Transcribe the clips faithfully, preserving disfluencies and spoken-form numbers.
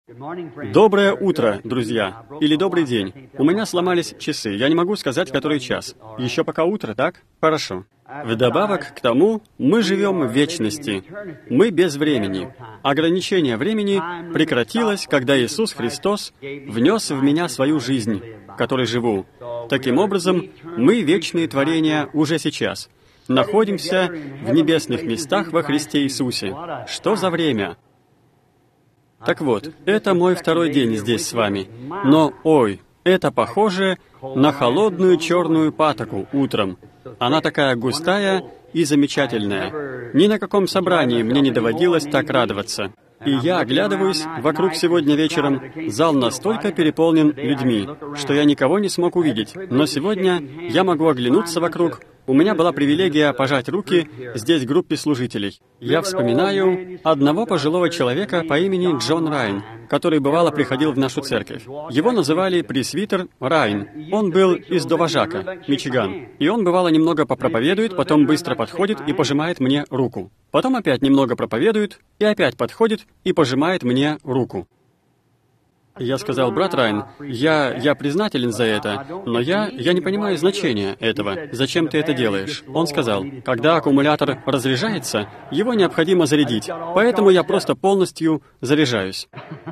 Доброе утро, друзья. Или добрый день. У меня сломались часы. Я не могу сказать, который час. Еще пока утро, так? Хорошо. Вдобавок к тому, мы живем в вечности. Мы без времени. Ограничение времени прекратилось, когда Иисус Христос внес в меня свою жизнь, в которой живу. Таким образом, мы вечные творения уже сейчас. Находимся в небесных местах во Христе Иисусе. Что за время? Так вот, это мой второй день здесь с вами. Но, ой, это похоже на холодную черную патоку утром. Она такая густая и замечательная. Ни на каком собрании мне не доводилось так радоваться. И я оглядываюсь вокруг сегодня вечером. Зал настолько переполнен людьми, что я никого не смог увидеть. Но сегодня я могу оглянуться вокруг. У меня была привилегия пожать руки здесь группе служителей. Я вспоминаю одного пожилого человека по имени Джон Райн, который бывало приходил в нашу церковь. Его называли пресвитер Райн. Он был из Доважака, Мичиган. И он бывало немного попроповедует, потом быстро подходит и пожимает мне руку. Потом опять немного проповедует и опять подходит и пожимает мне руку. Я сказал: брат Райн, я, я признателен за это, но я, я не понимаю значения этого. Зачем ты это делаешь? Он сказал: когда аккумулятор разряжается, его необходимо зарядить, поэтому я просто полностью заряжаюсь.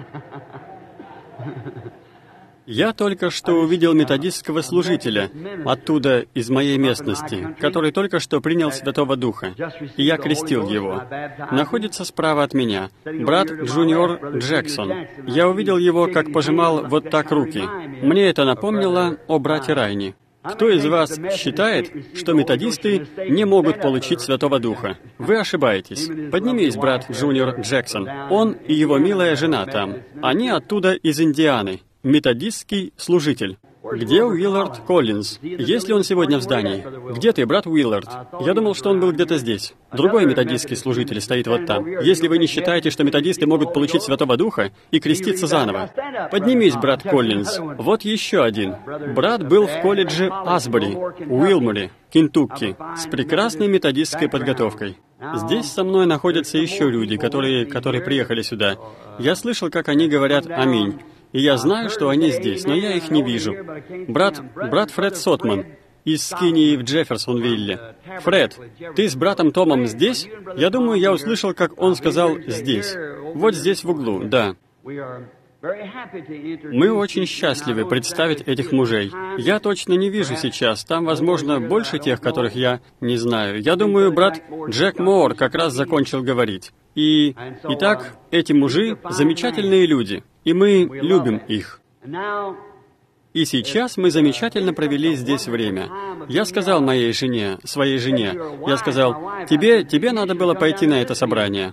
Я только что увидел методистского служителя, оттуда, из моей местности, который только что принял Святого Духа, и я крестил его. Находится справа от меня брат Джуниор Джексон. Я увидел его, как пожимал вот так руки. Мне это напомнило о брате Райне. Кто из вас считает, что методисты не могут получить Святого Духа? Вы ошибаетесь. Поднимись, брат Джуниор Джексон. Он и его милая жена там. Они оттуда, из Индианы. Методистский служитель. Где Уиллард Коллинз? Есть ли он сегодня в здании? Где ты, брат Уиллард? Я думал, что он был где-то здесь. Другой методистский служитель стоит вот там. Если вы не считаете, что методисты могут получить Святого Духа и креститься заново, поднимись, брат Коллинз. Вот еще один. Брат был в колледже Асбери, Уилморе, Кентукки, с прекрасной методистской подготовкой. Здесь со мной находятся еще люди, которые, которые приехали сюда. Я слышал, как они говорят «Аминь». И я знаю, что они здесь, но я их не вижу. Брат, брат Фред Сотман из Скинии в Джефферсонвилле. Фред, ты с братом Томом здесь? Я думаю, я услышал, как он сказал «здесь». Вот здесь в углу, да. Мы очень счастливы представить этих мужей. Я точно не вижу сейчас. Там, возможно, больше тех, которых я не знаю. Я думаю, брат Джек Моор как раз закончил говорить. И, итак, эти мужи — замечательные люди, и мы любим их. И сейчас мы замечательно провели здесь время. Я сказал моей жене, своей жене, я сказал: тебе, тебе надо было пойти на это собрание.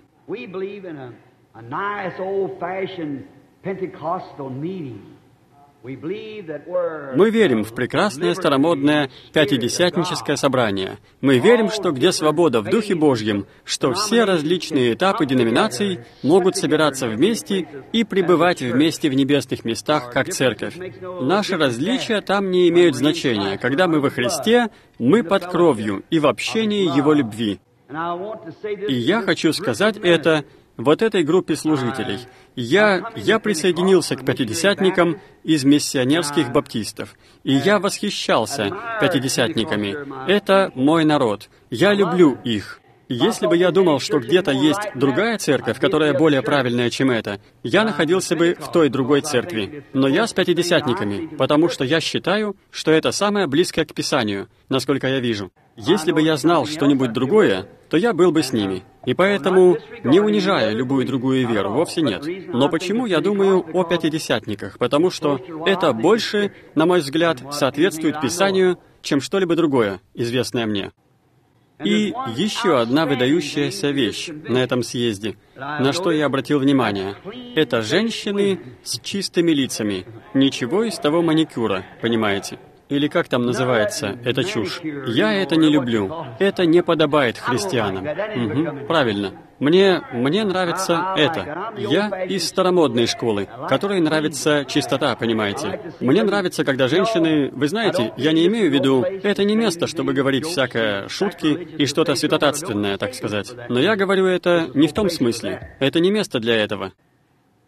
Мы верим в прекрасное старомодное пятидесятническое собрание. Мы верим, что где свобода в Духе Божьем, что все различные этапы деноминаций могут собираться вместе и пребывать вместе в небесных местах, как церковь. Наши различия там не имеют значения. Когда мы во Христе, мы под кровью и в общении Его любви. И я хочу сказать это вот этой группе служителей. Я, я присоединился к пятидесятникам из миссионерских баптистов, и я восхищался пятидесятниками. Это мой народ. Я люблю их. Если бы я думал, что где-то есть другая церковь, которая более правильная, чем эта, я находился бы в той другой церкви. Но я с пятидесятниками, потому что я считаю, что это самое близкое к Писанию, насколько я вижу. Если бы я знал что-нибудь другое, то я был бы с ними. И поэтому, не унижая любую другую веру, вовсе нет. Но почему я думаю о пятидесятниках? Потому что это больше, на мой взгляд, соответствует Писанию, чем что-либо другое, известное мне. И еще одна выдающаяся вещь на этом съезде, на что я обратил внимание. Это женщины с чистыми лицами. Ничего из того маникюра, понимаете? Или как там называется эта чушь? Я это не люблю. Это не подобает христианам. Угу, правильно. Мне, мне нравится это. Я из старомодной школы, которой нравится чистота, понимаете. Мне нравится, когда женщины... Вы знаете, я не имею в виду... Это не место, чтобы говорить всякое шутки и что-то святотатственное, так сказать. Но я говорю это не в том смысле. Это не место для этого.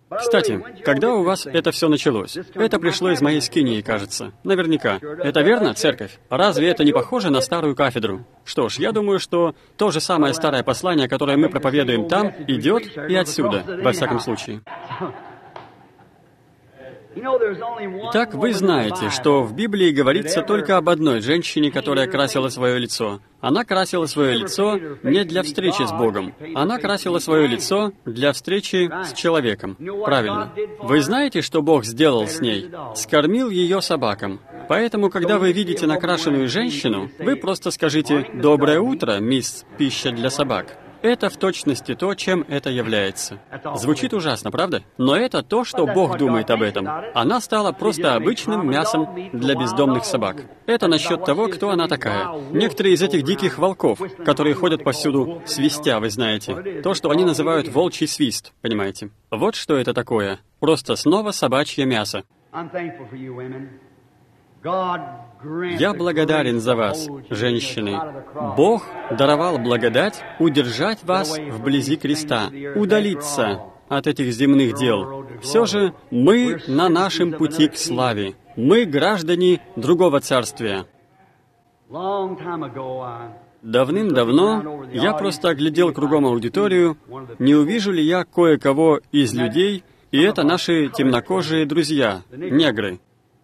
Кстати, когда у вас это все началось? Это пришло из моей скинии, кажется. Наверняка. Это верно, церковь? Разве это не похоже на старую кафедру? Что ж, я думаю, что то же самое старое послание, которое мы проповедуем там, идет и отсюда, во всяком случае. Итак, вы знаете, что в Библии говорится только об одной женщине, которая красила свое лицо. Она красила свое лицо не для встречи с Богом. Она красила свое лицо для встречи с человеком. Правильно. Вы знаете, что Бог сделал с ней? Скормил ее собакам. Поэтому, когда вы видите накрашенную женщину, вы просто скажите «Доброе утро, мисс Пища для собак». Это в точности то, чем это является. Звучит ужасно, правда? Но это то, что Бог думает об этом. Она стала просто обычным мясом для бездомных собак. Это насчет того, кто она такая. Некоторые из этих диких волков, которые ходят повсюду свистя, вы знаете. То, что они называют волчий свист, понимаете? Вот что это такое. Просто снова собачье мясо. Я благодарен за вас, женщины. Бог даровал благодать удержать вас вблизи креста, удалиться от этих земных дел. Все же мы на нашем пути к славе. Мы граждане другого царствия. Давным-давно я просто оглядел кругом аудиторию, не увижу ли я кое-кого из людей, и это наши темнокожие друзья, негры.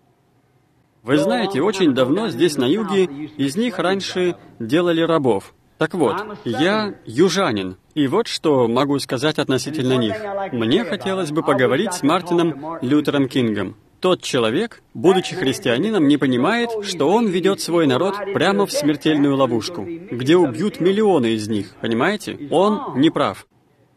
Вы знаете, очень давно здесь, на юге, из них раньше делали рабов. Так вот, я южанин, и вот что могу сказать относительно них. Мне хотелось бы поговорить с Мартином Лютером Кингом. Тот человек, будучи христианином, не понимает, что он ведет свой народ прямо в смертельную ловушку, где убьют миллионы из них, понимаете? Он не прав.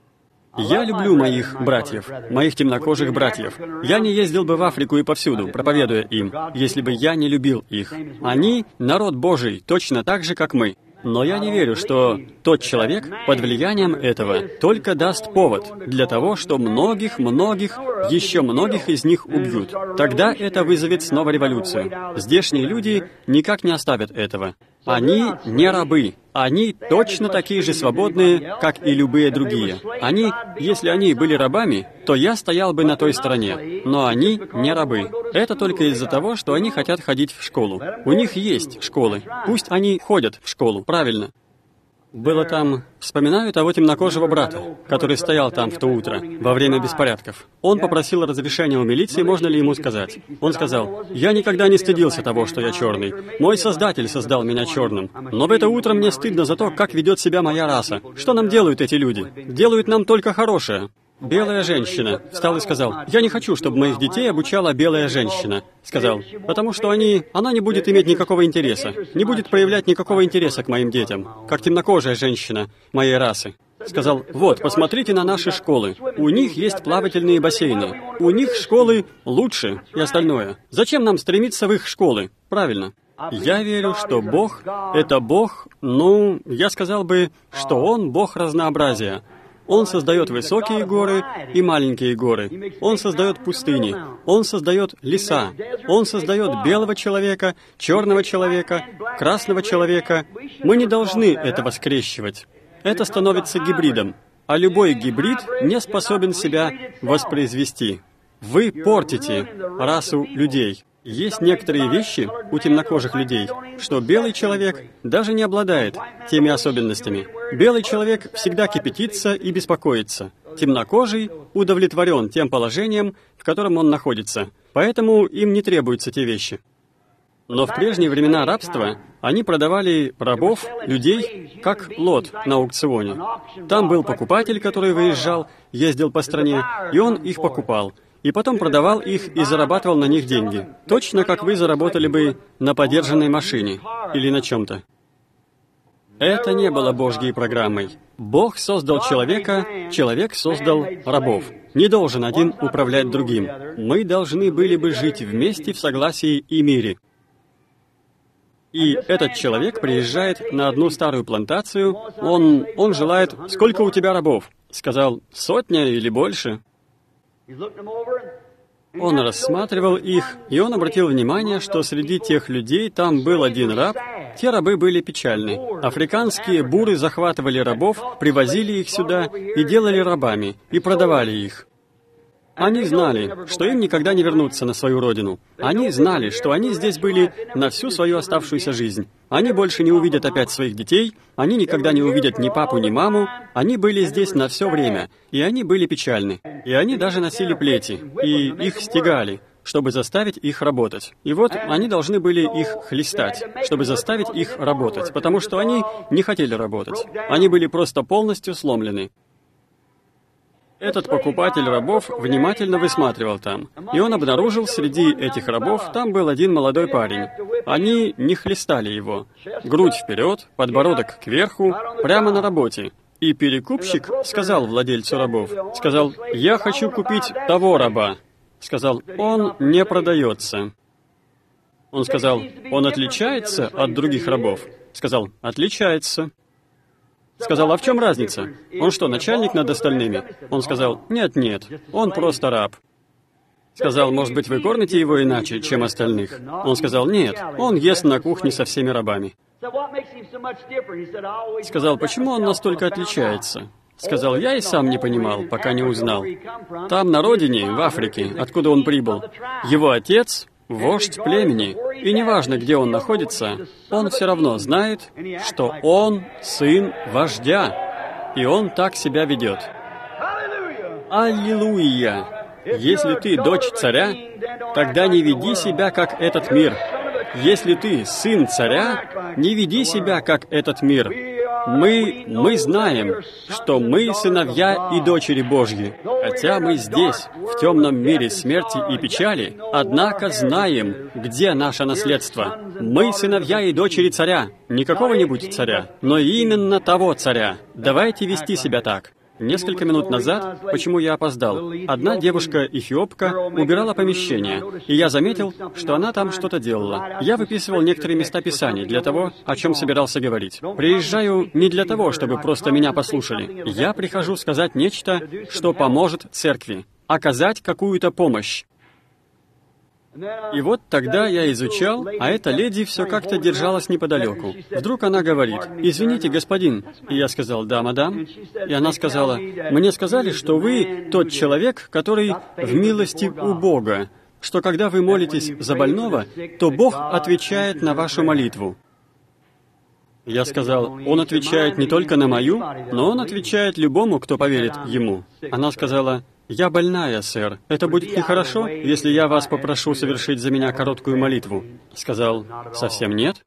Я люблю моих братьев, моих темнокожих братьев. Я не ездил бы в Африку и повсюду, проповедуя им, если бы я не любил их. Они — народ Божий, точно так же, как мы. Но я не верю, что тот человек под влиянием этого только даст повод для того, что многих-многих, еще многих из них убьют. Тогда это вызовет снова революцию. Здешние люди никак не оставят этого. Они не рабы. Они точно такие же свободные, как и любые другие. Они, если они были рабами, то я стоял бы на той стороне. Но они не рабы. Это только из-за того, что они хотят ходить в школу. У них есть школы. Пусть они ходят в школу. Правильно. Было там... Вспоминаю того темнокожего брата, который стоял там в то утро, во время беспорядков. Он попросил разрешения у милиции, можно ли ему сказать. Он сказал: «Я никогда не стыдился того, что я черный. Мой Создатель создал меня черным. Но в это утро мне стыдно за то, как ведет себя моя раса. Что нам делают эти люди? Делают нам только хорошее». Белая женщина встал и сказал: «Я не хочу, чтобы моих детей обучала белая женщина». Сказал, потому что они, она не будет иметь никакого интереса, не будет проявлять никакого интереса к моим детям, как темнокожая женщина моей расы. Сказал: «Вот, посмотрите на наши школы. У них есть плавательные бассейны. У них школы лучше и остальное. Зачем нам стремиться в их школы?» Правильно. Я верю, что Бог — это Бог, ну, я сказал бы, что Он Бог разнообразия. Он создает высокие горы и маленькие горы. Он создает пустыни. Он создает леса. Он создает белого человека, черного человека, красного человека. Мы не должны этого скрещивать. Это становится гибридом. А любой гибрид не способен себя воспроизвести. Вы портите расу людей. Есть некоторые вещи у темнокожих людей, что белый человек даже не обладает теми особенностями. Белый человек всегда кипятится и беспокоится. Темнокожий удовлетворен тем положением, в котором он находится, поэтому им не требуются те вещи. Но в прежние времена рабства они продавали рабов, людей, как лот на аукционе. Там был покупатель, который выезжал, ездил по стране, и он их покупал. И потом продавал их и зарабатывал на них деньги. Точно как вы заработали бы на подержанной машине или на чем-то. Это не было Божьей программой. Бог создал человека, человек создал рабов. Не должен один управлять другим. Мы должны были бы жить вместе в согласии и мире. И этот человек приезжает на одну старую плантацию. Он, он желает: «Сколько у тебя рабов?» Сказал: «Сотня или больше». Он рассматривал их, и он обратил внимание, что среди тех людей там был один раб. Те рабы были печальны. Африканские буры захватывали рабов, привозили их сюда и делали рабами, и продавали их. Они знали, что им никогда не вернуться на свою родину. Они знали, что они здесь были на всю свою оставшуюся жизнь. Они больше не увидят опять своих детей, они никогда не увидят ни папу, ни маму. Они были здесь на все время, и они были печальны. И они даже носили плети, и их стегали, чтобы заставить их работать. И вот они должны были их хлестать, чтобы заставить их работать, потому что они не хотели работать. Они были просто полностью сломлены. Этот покупатель рабов внимательно высматривал там, и он обнаружил среди этих рабов, там был один молодой парень. Они не хлестали его. Грудь вперед, подбородок кверху, прямо на работе. И перекупщик сказал владельцу рабов, сказал: «Я хочу купить того раба». Сказал: «Он не продается». Он сказал: «Он отличается от других рабов?» Сказал: «Отличается». Сказал: «А в чем разница? Он что, начальник над остальными?» Он сказал: «Нет-нет, он просто раб». Сказал: «Может быть, вы кормите его иначе, чем остальных?» Он сказал: «Нет, он ест на кухне со всеми рабами». Сказал: «Почему он настолько отличается?» Сказал: «Я и сам не понимал, пока не узнал. Там, на родине, в Африке, откуда он прибыл, его отец — вождь племени, и неважно, где он находится, он все равно знает, что он сын вождя, и он так себя ведет». Аллилуйя! Если ты дочь царя, тогда не веди себя, как этот мир. Если ты сын царя, не веди себя, как этот мир. Мы, мы знаем, что мы сыновья и дочери Божьи. Хотя мы здесь, в темном мире смерти и печали, однако знаем, где наше наследство. Мы сыновья и дочери царя. Не какого-нибудь царя, но именно того царя. Давайте вести себя так. Несколько минут назад, почему я опоздал, одна девушка-эфиопка убирала помещение, и я заметил, что она там что-то делала. Я выписывал некоторые места Писаний для того, о чем собирался говорить. Приезжаю не для того, чтобы просто меня послушали. Я прихожу сказать нечто, что поможет церкви, оказать какую-то помощь. И вот тогда я изучал, а эта леди все как-то держалась неподалеку. Вдруг она говорит: «Извините, господин». И я сказал: «Да, мадам». И она сказала: «Мне сказали, что вы тот человек, который в милости у Бога, что когда вы молитесь за больного, то Бог отвечает на вашу молитву». Я сказал: «Он отвечает не только на мою, но Он отвечает любому, кто поверит Ему». Она сказала: «Я больная, сэр. Это будет нехорошо, если я вас попрошу совершить за меня короткую молитву?» Сказал: «Совсем нет».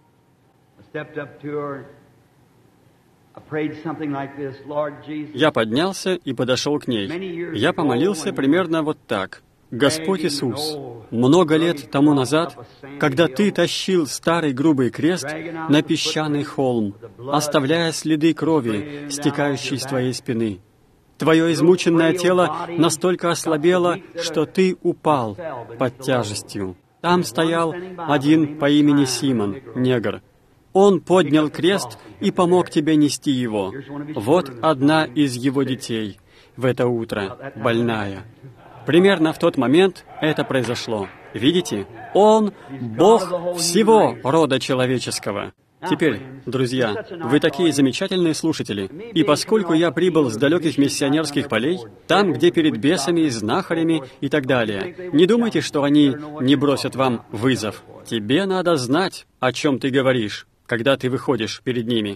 Я поднялся и подошел к ней. Я помолился примерно вот так. «Господь Иисус, много лет тому назад, когда Ты тащил старый грубый крест на песчаный холм, оставляя следы крови, стекающей с Твоей спины, Твое измученное тело настолько ослабело, что Ты упал под тяжестью. Там стоял один по имени Симон, негр. Он поднял крест и помог тебе нести его. Вот одна из его детей в это утро, больная. Примерно в тот момент это произошло. Видите? Он — Бог всего рода человеческого. Теперь, друзья, вы такие замечательные слушатели, и поскольку я прибыл с далеких миссионерских полей, там, где перед бесами, знахарями и так далее, не думайте, что они не бросят вам вызов. Тебе надо знать, о чем ты говоришь, когда ты выходишь перед ними.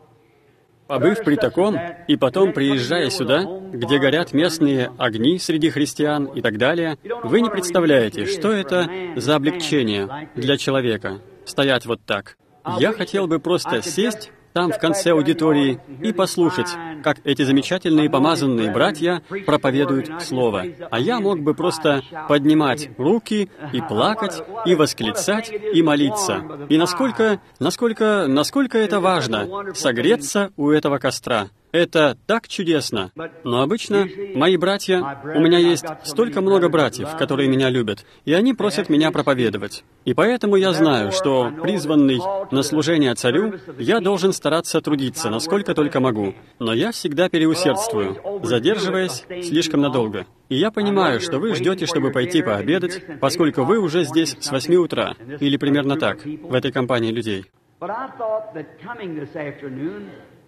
Побыв при таком, и потом приезжая сюда, где горят местные огни среди христиан и так далее, вы не представляете, что это за облегчение для человека, стоять вот так. Я хотел бы просто сесть там в конце аудитории и послушать, как эти замечательные помазанные братья проповедуют Слово. А я мог бы просто поднимать руки и плакать, и восклицать, и молиться. И насколько, насколько, насколько это важно — согреться у этого костра. Это так чудесно. Но обычно мои братья, у меня есть столько много братьев, которые меня любят, и они просят меня проповедовать. И поэтому я знаю, что, призванный на служение царю, я должен стараться трудиться, насколько только могу. Но я всегда переусердствую, задерживаясь слишком надолго. И я понимаю, что вы ждете, чтобы пойти пообедать, поскольку вы уже здесь с восьми утра, или примерно так, в этой компании людей.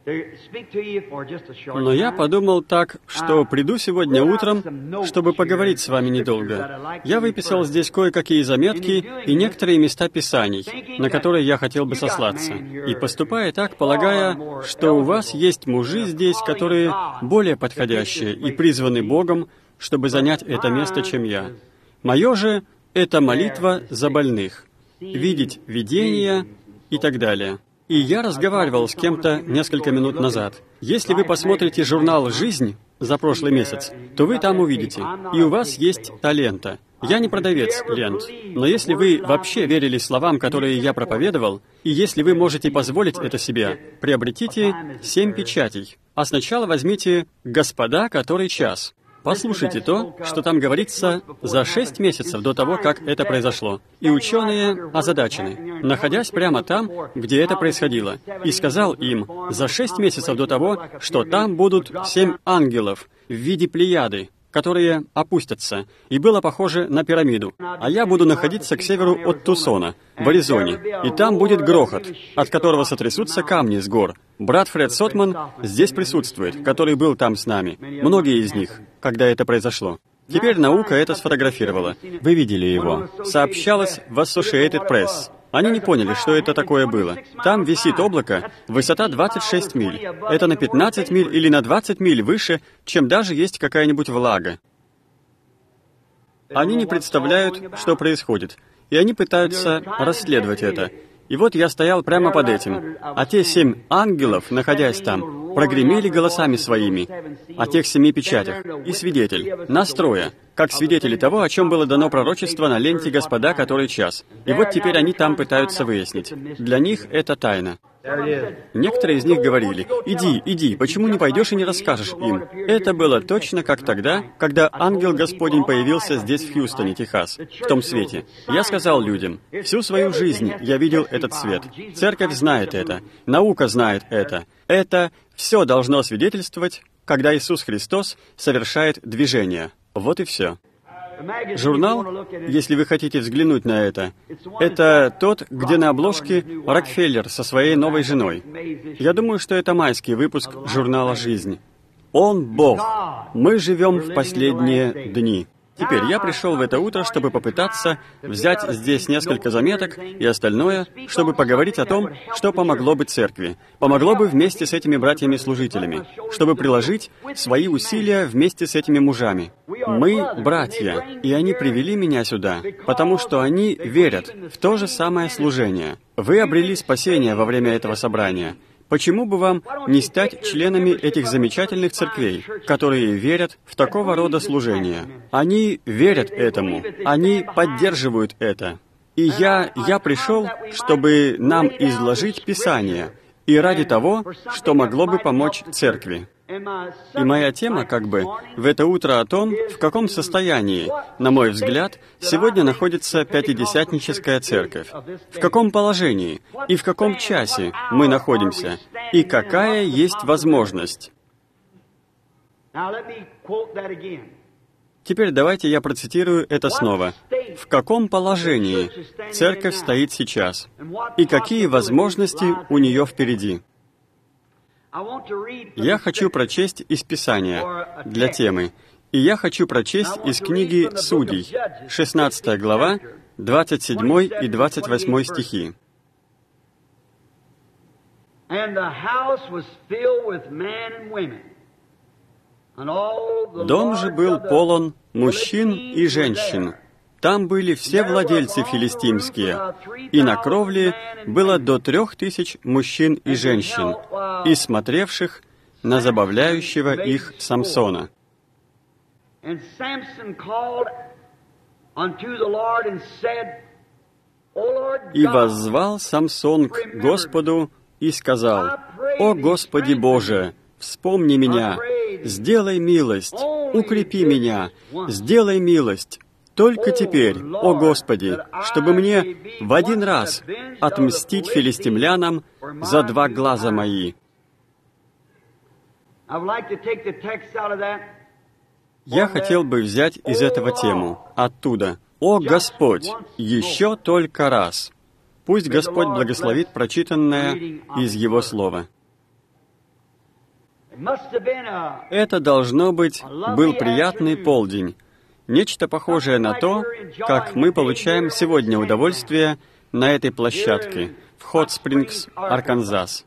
Но я подумал так, что приду сегодня утром, чтобы поговорить с вами недолго. Я выписал здесь кое-какие заметки и некоторые места Писаний, на которые я хотел бы сослаться. И поступая так, полагая, что у вас есть мужи здесь, которые более подходящие и призваны Богом, чтобы занять это место, чем я. Мое же — это молитва за больных, видеть видения и так далее. И я разговаривал с кем-то несколько минут назад. Если вы посмотрите журнал «Жизнь» за прошлый месяц, то вы там увидите, и у вас есть та лента. Я не продавец лент, но если вы вообще верили словам, которые я проповедовал, и если вы можете позволить это себе, приобретите семь печатей. А сначала возьмите «Господа, который час». Послушайте то, что там говорится за шесть месяцев до того, как это произошло. И ученые озадачены, находясь прямо там, где это происходило. И сказал им за шесть месяцев до того, что там будут семь ангелов в виде плеяды, которые опустятся, и было похоже на пирамиду. А я буду находиться к северу от Тусона, в Аризоне, и там будет грохот, от которого сотрясутся камни с гор. Брат Фред Сотман здесь присутствует, который был там с нами, многие из них, когда это произошло. Теперь наука это сфотографировала. Вы видели его. Сообщалось в Associated Press. Они не поняли, что это такое было. Там висит облако, высота двадцать шесть миль. Это на пятнадцать миль или на двадцать миль выше, чем даже есть какая-нибудь влага. Они не представляют, что происходит, и они пытаются расследовать это. И вот я стоял прямо под этим, а те семь ангелов, находясь там, прогремели голосами своими о тех семи печатях. И свидетель, нас трое, как свидетели того, о чем было дано пророчество на ленте «Господа, который час». И вот теперь они там пытаются выяснить. Для них это тайна. Некоторые из них говорили: «Иди, иди, почему не пойдешь и не расскажешь им?» Это было точно как тогда, когда ангел Господень появился здесь, в Хьюстоне, Техас, в том свете. Я сказал людям: «Всю свою жизнь я видел этот свет. Церковь знает это, наука знает это. Это все должно свидетельствовать, когда Иисус Христос совершает движение». Вот и все. Журнал, если вы хотите взглянуть на это, это тот, где на обложке Рокфеллер со своей новой женой. Я думаю, что это майский выпуск журнала «Жизнь». Он Бог. Мы живем в последние дни. Теперь я пришел в это утро, чтобы попытаться взять здесь несколько заметок и остальное, чтобы поговорить о том, что помогло бы церкви, помогло бы вместе с этими братьями-служителями, чтобы приложить свои усилия вместе с этими мужами. Мы братья, и они привели меня сюда, потому что они верят в то же самое служение. Вы обрели спасение во время этого собрания. Почему бы вам не стать членами этих замечательных церквей, которые верят в такого рода служение? Они верят этому, они поддерживают это. И я, я пришел, чтобы нам изложить Писание, и ради того, что могло бы помочь церкви. И моя тема, как бы, в это утро о том, в каком состоянии, на мой взгляд, сегодня находится Пятидесятническая церковь, в каком положении и в каком часе мы находимся, и какая есть возможность. Теперь давайте я процитирую это снова. В каком положении церковь стоит сейчас, и какие возможности у нее впереди. Я хочу прочесть из Писания для темы, и я хочу прочесть из книги Судей, шестнадцатая глава, двадцать седьмой и двадцать восьмой стихи. «Дом же был полон мужчин и женщин. Там были все владельцы филистимские, и на кровле было до трех тысяч мужчин и женщин, и смотревших на забавляющего их Самсона. И воззвал Самсон к Господу и сказал: «О Господи Боже, вспомни меня, сделай милость, укрепи меня, сделай милость. Только теперь, о Господи, чтобы мне в один раз отмстить филистимлянам за два глаза мои». Я хотел бы взять из этого тему, оттуда. «О Господь, еще только раз». Пусть Господь благословит прочитанное из Его Слова. Это, должно быть, был приятный полдень, нечто похожее на то, как мы получаем сегодня удовольствие на этой площадке в Хот-Спрингс, Арканзас.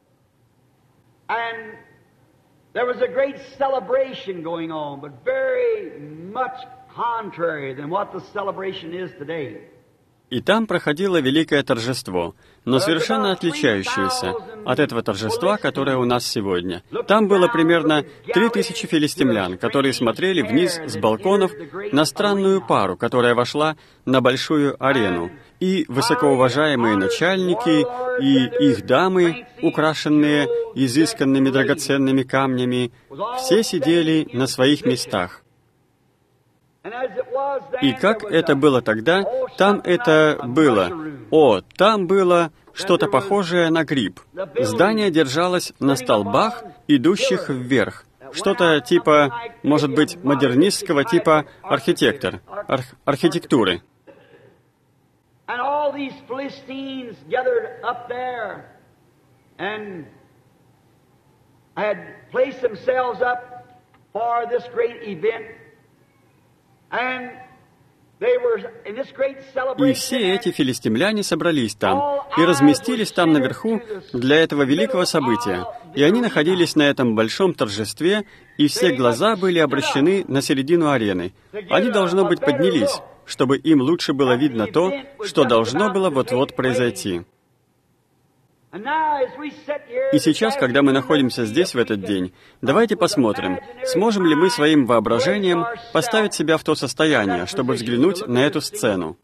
There was a great celebration going on, but very much contrary than what the celebration is today. И там проходило великое торжество, но совершенно отличающееся от этого торжества, которое у нас сегодня. Там было примерно три тысячи филистимлян, которые смотрели вниз с балконов на странную пару, которая вошла на большую арену. И высокоуважаемые начальники, и их дамы, украшенные изысканными драгоценными камнями, все сидели на своих местах. И как это было тогда, там это было. О, там было что-то похожее на гриб. Здание держалось на столбах, идущих вверх. Что-то типа, может быть, модернистского типа архитектор, арх- архитектуры. И все эти филистимляне собрались там и разместились там наверху для этого великого события. И они находились на этом большом торжестве, и все глаза были обращены на середину арены. Они, должно быть, поднялись, чтобы им лучше было видно то, что должно было вот-вот произойти. И сейчас, когда мы находимся здесь в этот день, давайте посмотрим, сможем ли мы своим воображением поставить себя в то состояние, чтобы взглянуть на эту сцену.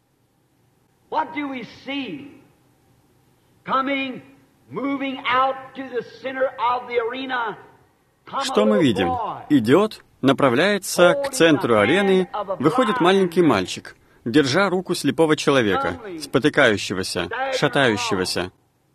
Что мы видим? Идет, направляется к центру арены, выходит маленький мальчик, держа руку слепого человека, спотыкающегося, шатающегося.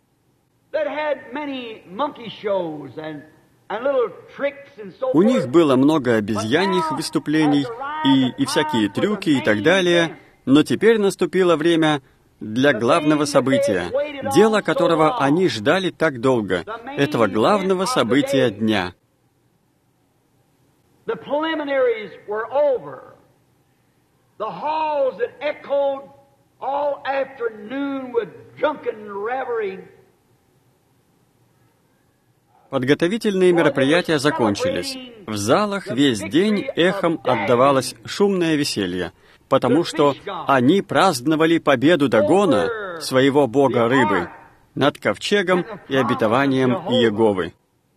У них было много обезьяньих выступлений и, и всякие трюки и так далее, но теперь наступило время для главного события, дело которого они ждали так долго, этого главного события дня. Подготовительные мероприятия закончились. В залах весь день эхом отдавалось шумное веселье, потому что они праздновали победу Дагона, своего бога рыбы, над ковчегом и обетованием Иеговы.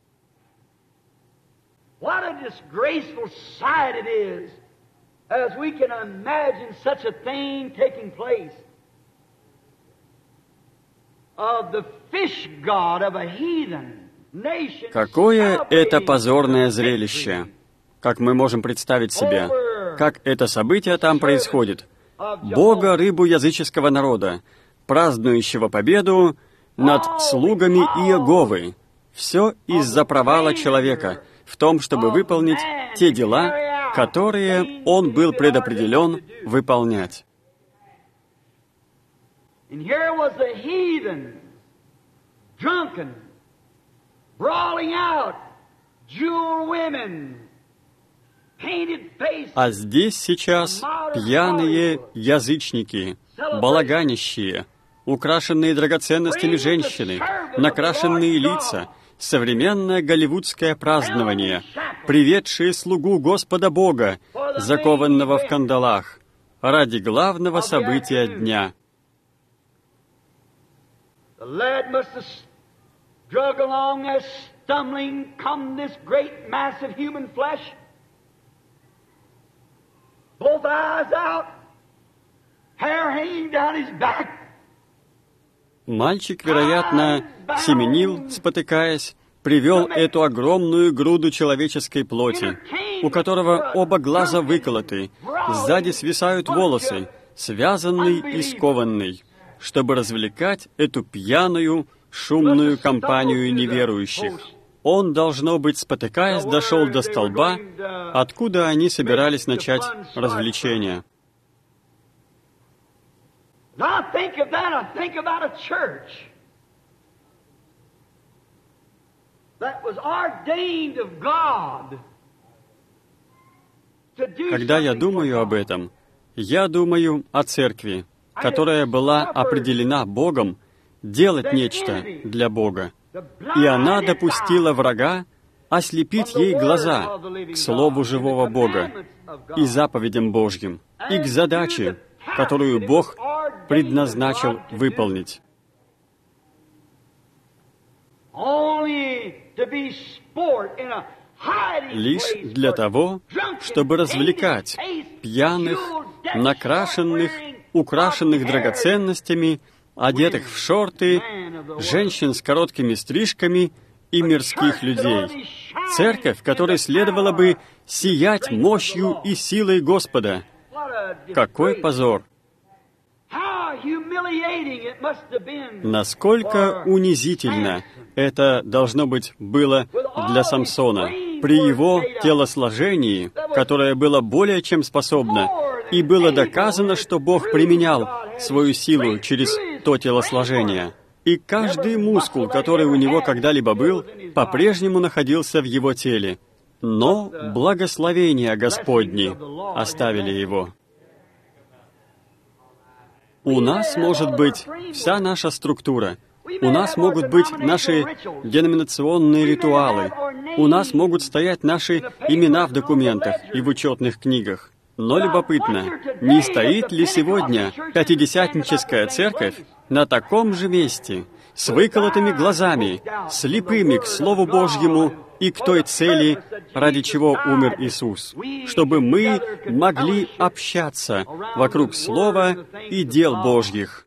Какое это позорное зрелище! Как мы можем представить себе, как это событие там происходит. Бога рыбу языческого народа, празднующего победу над слугами Иеговы. Все из-за провала человека в том, чтобы выполнить те дела, которые он был предопределен выполнять. А здесь сейчас пьяные язычники, балаганищие, украшенные драгоценностями женщины, накрашенные лица, современное голливудское празднование, приведшие слугу Господа Бога, закованного в кандалах, ради главного события дня. Drug along as stumbling come this great mass of human flesh. Both eyes out, hair hanging down his back. Мальчик, вероятно, семенил, спотыкаясь, привел эту огромную груду человеческой плоти, у которого оба глаза выколоты, сзади свисают волосы, связанный и скованный, чтобы развлекать эту пьяную, шумную компанию неверующих. Он, должно быть, спотыкаясь, дошел до столба, откуда они собирались начать развлечения. Когда я думаю об этом, я думаю о церкви, которая была определена Богом делать нечто для Бога. И она допустила врага ослепить ей глаза к Слову живого Бога и заповедям Божьим, и к задаче, которую Бог предназначил выполнить. Лишь для того, чтобы развлекать пьяных, накрашенных, украшенных драгоценностями, одетых в шорты, женщин с короткими стрижками и мирских людей. Церковь, которой следовало бы сиять мощью и силой Господа. Какой позор! Насколько унизительно это, должно быть, было для Самсона при его телосложении, которое было более чем способно, и было доказано, что Бог применял свою силу через то телосложение. И каждый мускул, который у него когда-либо был, по-прежнему находился в его теле. Но благословения Господни оставили его. У нас может быть вся наша структура. У нас могут быть наши деноминационные ритуалы. У нас могут стоять наши имена в документах и в учетных книгах. Но любопытно, не стоит ли сегодня Пятидесятническая церковь на таком же месте, с выколотыми глазами, слепыми к Слову Божьему и к той цели, ради чего умер Иисус, чтобы мы могли общаться вокруг Слова и дел Божьих.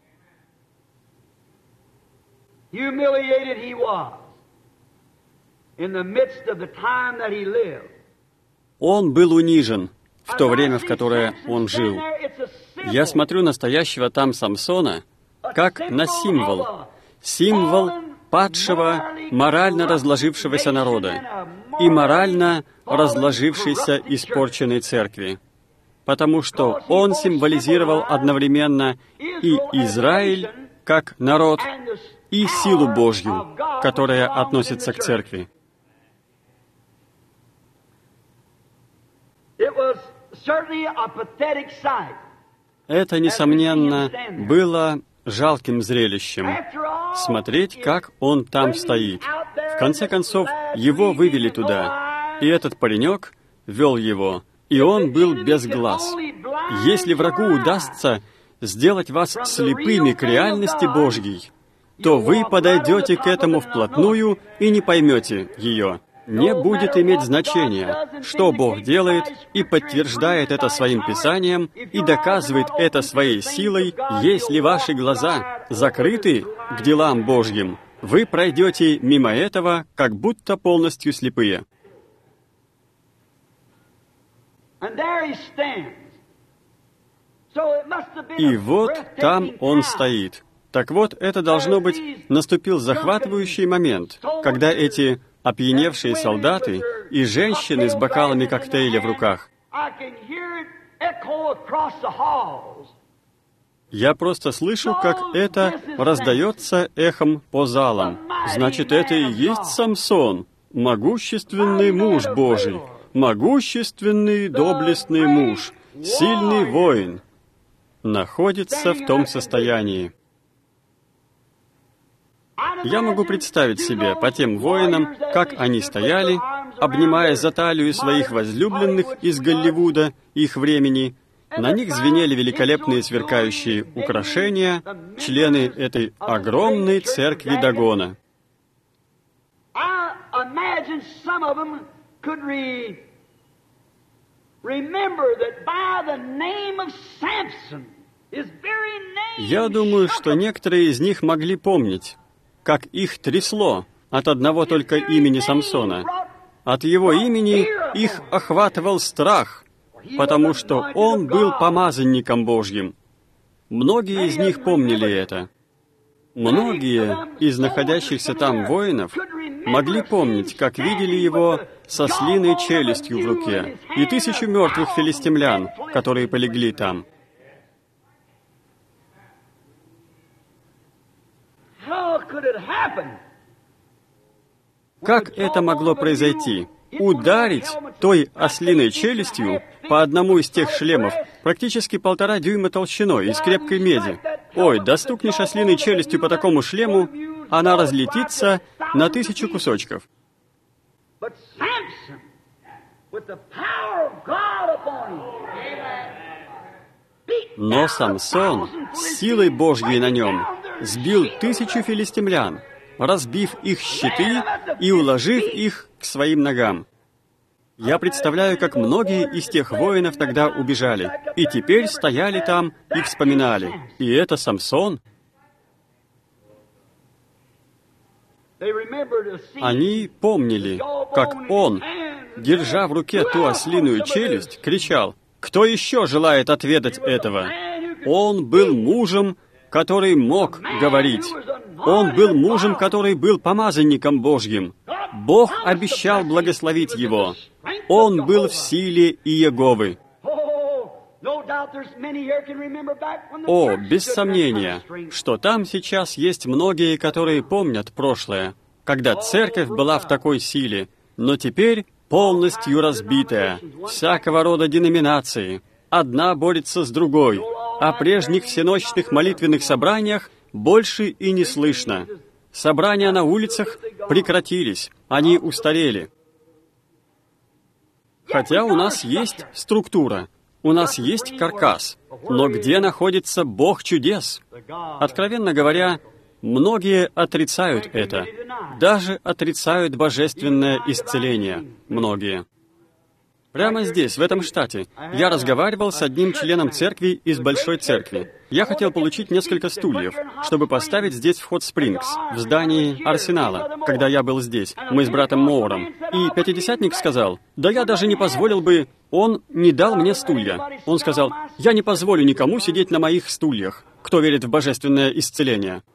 Он был унижен в то время, в которое он жил. Я смотрю на стоящего там Самсона как на символ, символ падшего, морально разложившегося народа и морально разложившейся испорченной церкви, потому что он символизировал одновременно и Израиль как народ, и силу Божью, которая относится к церкви. Это, несомненно, было жалким зрелищем — смотреть, как он там стоит. В конце концов, его вывели туда, и этот паренек вел его, и он был без глаз. Если врагу удастся сделать вас слепыми к реальности Божьей, то вы подойдете к этому вплотную и не поймете ее. Не будет иметь значения, что Бог делает, и подтверждает это своим Писанием, и доказывает это своей силой. Если ваши глаза закрыты к делам Божьим, вы пройдете мимо этого, как будто полностью слепые. И вот там он стоит. Так вот, это, должно быть, наступил захватывающий момент, когда эти опьяневшие солдаты и женщины с бокалами коктейля в руках. Я просто слышу, как это раздается эхом по залам. Значит, это и есть Самсон, могущественный муж Божий, могущественный доблестный муж, сильный воин, находится в том состоянии. Я могу представить себе по тем воинам, как они стояли, обнимая за талию своих возлюбленных из Голливуда их времени. На них звенели великолепные сверкающие украшения, члены этой огромной церкви Дагона. Я думаю, что некоторые из них могли помнить, как их трясло от одного только имени Самсона. От его имени их охватывал страх, потому что он был помазанником Божьим. Многие из них помнили это. Многие из находящихся там воинов могли помнить, как видели его со слиной челюстью в руке и тысячу мертвых филистимлян, которые полегли там. Как это могло произойти? Ударить той ослиной челюстью по одному из тех шлемов практически полтора дюйма толщиной из крепкой меди. Ой, достукнешь ослиной челюстью по такому шлему, она разлетится на тысячу кусочков. Но Самсон с силой Божьей на нем сбил тысячу филистимлян, разбив их щиты и уложив их к своим ногам. Я представляю, как многие из тех воинов тогда убежали, и теперь стояли там и вспоминали. И это Самсон. Они помнили, как он, держа в руке ту ослиную челюсть, кричал: «Кто еще желает отведать этого?» Он был мужем, который мог говорить. Он был мужем, который был помазанником Божьим. Бог обещал благословить его. Он был в силе Иеговы. О, без сомнения, что там сейчас есть многие, которые помнят прошлое, когда церковь была в такой силе, но теперь полностью разбитая, всякого рода деноминации. Одна борется с другой. О прежних всеночных молитвенных собраниях больше и не слышно. Собрания на улицах прекратились, они устарели. Хотя у нас есть структура, у нас есть каркас, но где находится Бог чудес? Откровенно говоря, многие отрицают это, даже отрицают божественное исцеление, многие. Прямо здесь, в этом штате, я разговаривал с одним членом церкви из большой церкви. Я хотел получить несколько стульев, чтобы поставить здесь в Хот-Спрингс, в здании Арсенала, когда я был здесь, мы с братом Моуром. И пятидесятник сказал: «Да я даже не позволил бы...» Он не дал мне стулья. Он сказал: «Я не позволю никому сидеть на моих стульях, кто верит в божественное исцеление».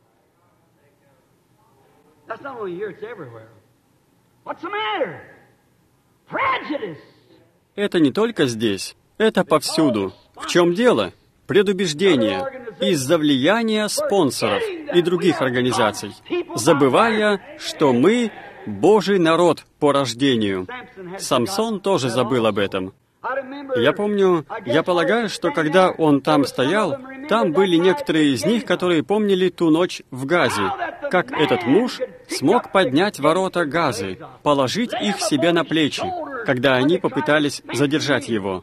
Это не только здесь, это повсюду. В чем дело? Предубеждение из-за влияния спонсоров и других организаций, забывая, что мы Божий народ по рождению. Самсон тоже забыл об этом. Я помню, я полагаю, что когда он там стоял, там были некоторые из них, которые помнили ту ночь в Газе, как этот муж смог поднять ворота Газы, положить их себе на плечи, когда они попытались задержать его.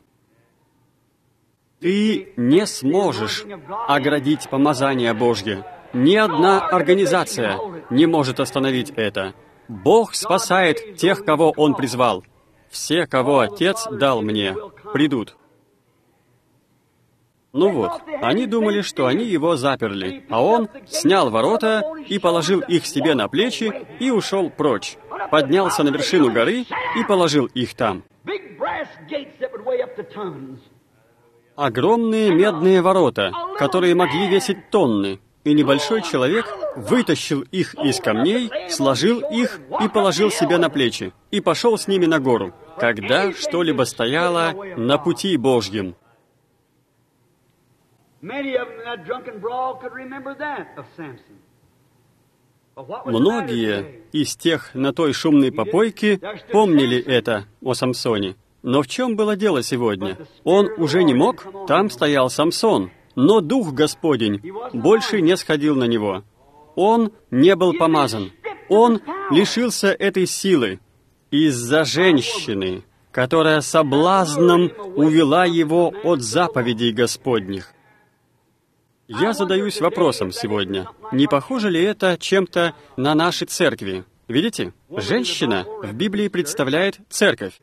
Ты не сможешь оградить помазание Божье. Ни одна организация не может остановить это. Бог спасает тех, кого Он призвал. Все, кого Отец дал мне, придут. Ну вот, они думали, что они его заперли, а он снял ворота и положил их себе на плечи и ушел прочь. Поднялся на вершину горы и положил их там. Огромные медные ворота, которые могли весить тонны, и небольшой человек вытащил их из камней, сложил их и положил себе на плечи, и пошел с ними на гору, когда что-либо стояло на пути Божьем. Многие из тех на той шумной попойке помнили это о Самсоне. Но в чем было дело сегодня? Он уже не мог, там стоял Самсон, но Дух Господень больше не сходил на него. Он не был помазан. Он лишился этой силы из-за женщины, которая соблазном увела его от заповедей Господних. Я задаюсь вопросом сегодня, не похоже ли это чем-то на наши церкви? Видите, женщина в Библии представляет церковь.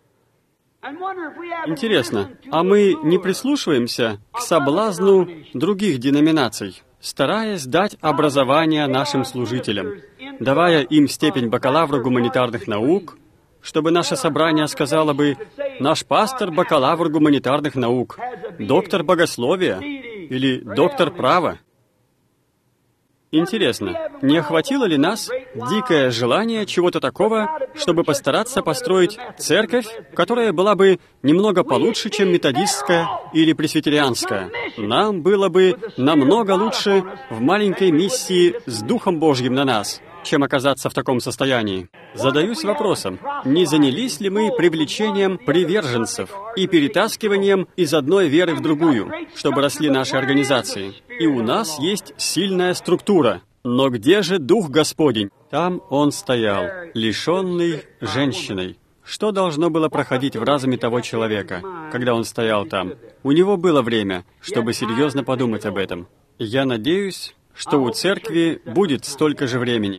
Интересно, а мы не прислушиваемся к соблазну других деноминаций, стараясь дать образование нашим служителям, давая им степень бакалавра гуманитарных наук, чтобы наше собрание сказало бы: «Наш пастор — бакалавр гуманитарных наук, доктор богословия или доктор права». Интересно, не охватило ли нас дикое желание чего-то такого, чтобы постараться построить церковь, которая была бы немного получше, чем методистская или пресвитерианская? Нам было бы намного лучше в маленькой миссии с Духом Божьим на нас, чем оказаться в таком состоянии. Задаюсь вопросом, не занялись ли мы привлечением приверженцев и перетаскиванием из одной веры в другую, чтобы росли наши организации? И у нас есть сильная структура. Но где же Дух Господень? Там Он стоял, лишенный женщиной. Что должно было проходить в разуме того человека, когда он стоял там? У него было время, чтобы серьезно подумать об этом. Я надеюсь, что у церкви будет столько же времени.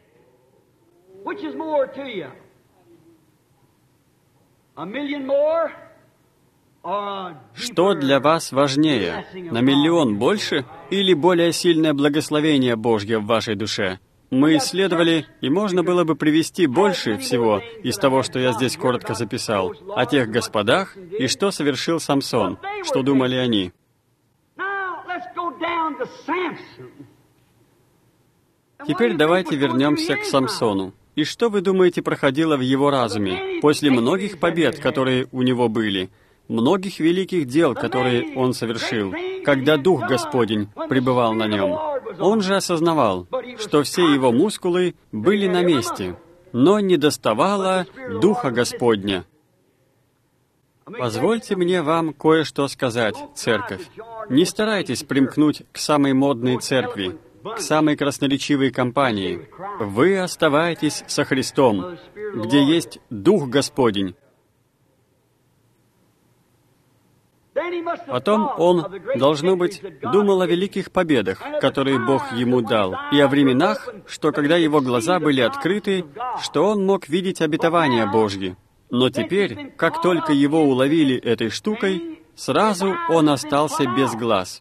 Что для вас важнее, на миллион больше или более сильное благословение Божье в вашей душе? Мы исследовали, и можно было бы привести больше всего из того, что я здесь коротко записал, о тех господах и что совершил Самсон, что думали они. Теперь давайте вернемся к Самсону. И что, вы думаете, проходило в его разуме после многих побед, которые у него были, многих великих дел, которые он совершил, когда Дух Господень пребывал на нем? Он же осознавал, что все его мускулы были на месте, но недоставало Духа Господня. Позвольте мне вам кое-что сказать, церковь. Не старайтесь примкнуть к самой модной церкви, к самой красноречивой компании. Вы оставайтесь со Христом, где есть Дух Господень. Потом он, должно быть, думал о великих победах, которые Бог ему дал, и о временах, что когда его глаза были открыты, что он мог видеть обетования Божьи. Но теперь, как только его уловили этой штукой, сразу он остался без глаз.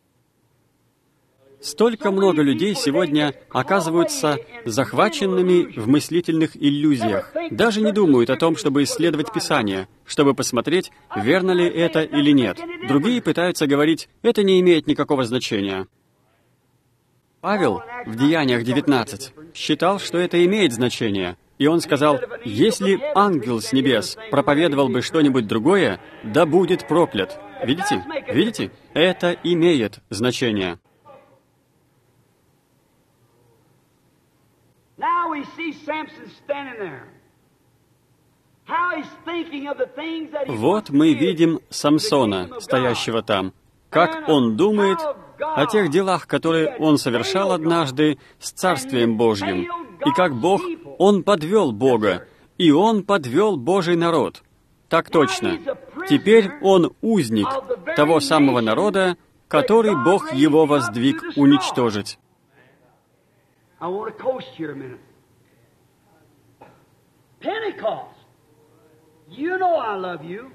Столько много людей сегодня оказываются захваченными в мыслительных иллюзиях. Даже не думают о том, чтобы исследовать Писание, чтобы посмотреть, верно ли это или нет. Другие пытаются говорить, это не имеет никакого значения. Павел в Деяниях девятнадцать считал, что это имеет значение. И он сказал, если ангел с небес проповедовал бы что-нибудь другое, да будет проклят. Видите? Видите? Это имеет значение. Вот мы видим Самсона, стоящего там, как он думает о тех делах, которые он совершал однажды с Царствием Божьим, и как Бог, он подвел Бога, и он подвел Божий народ. Так точно. Теперь он узник того самого народа, который Бог его воздвиг уничтожить. I want to coast here a minute. Pentecost. You know I love you.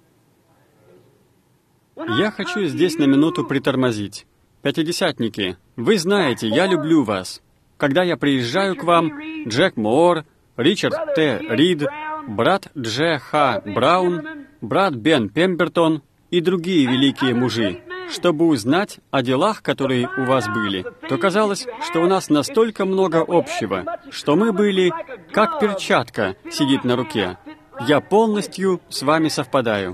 Я хочу здесь на минуту притормозить. Пятидесятники, вы знаете, я люблю вас. Когда я приезжаю к вам, Джек Моор, Ричард Т. Рид, брат Дж. Х. Браун, брат Бен Пембертон и другие великие мужи, чтобы узнать о делах, которые у вас были, то казалось, что у нас настолько много общего, что мы были, как перчатка сидит на руке. Я полностью с вами совпадаю.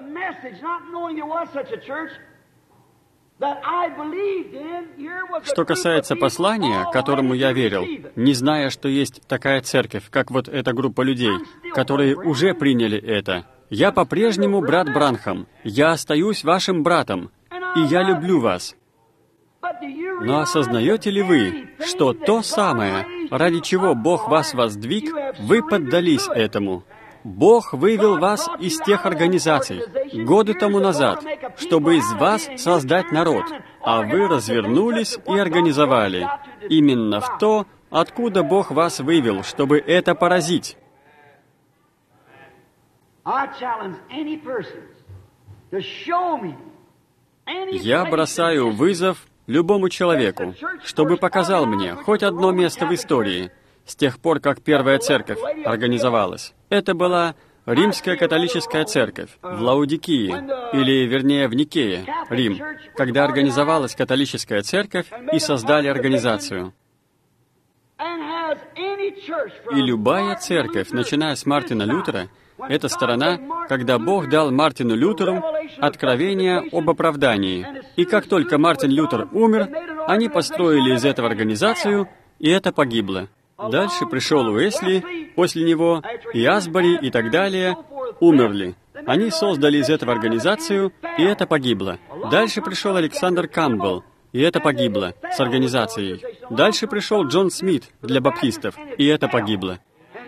Что касается послания, которому я верил, не зная, что есть такая церковь, как вот эта группа людей, которые уже приняли это, я по-прежнему брат Бранхам, я остаюсь вашим братом, и я люблю вас. Но осознаете ли вы, что то самое, ради чего Бог вас воздвиг, вы поддались этому? Бог вывел вас из тех организаций годы тому назад, чтобы из вас создать народ, а вы развернулись и организовали именно в то, откуда Бог вас вывел, чтобы это поразить. Я бросаю вызов любому человеку, чтобы показал мне хоть одно место в истории, с тех пор, как первая церковь организовалась. Это была Римская католическая церковь в Лаодикии, или, вернее, в Никее, Рим, когда организовалась католическая церковь и создали организацию. И любая церковь, начиная с Мартина Лютера, это сторона, когда Бог дал Мартину Лютеру откровение об оправдании. И как только Мартин Лютер умер, они построили из этого организацию, и это погибло. Дальше пришел Уэсли, после него и Асбори и так далее умерли. Они создали из этого организацию, и это погибло. Дальше пришел Александр Кампбелл, и это погибло с организацией. Дальше пришел Джон Смит для баптистов, и это погибло.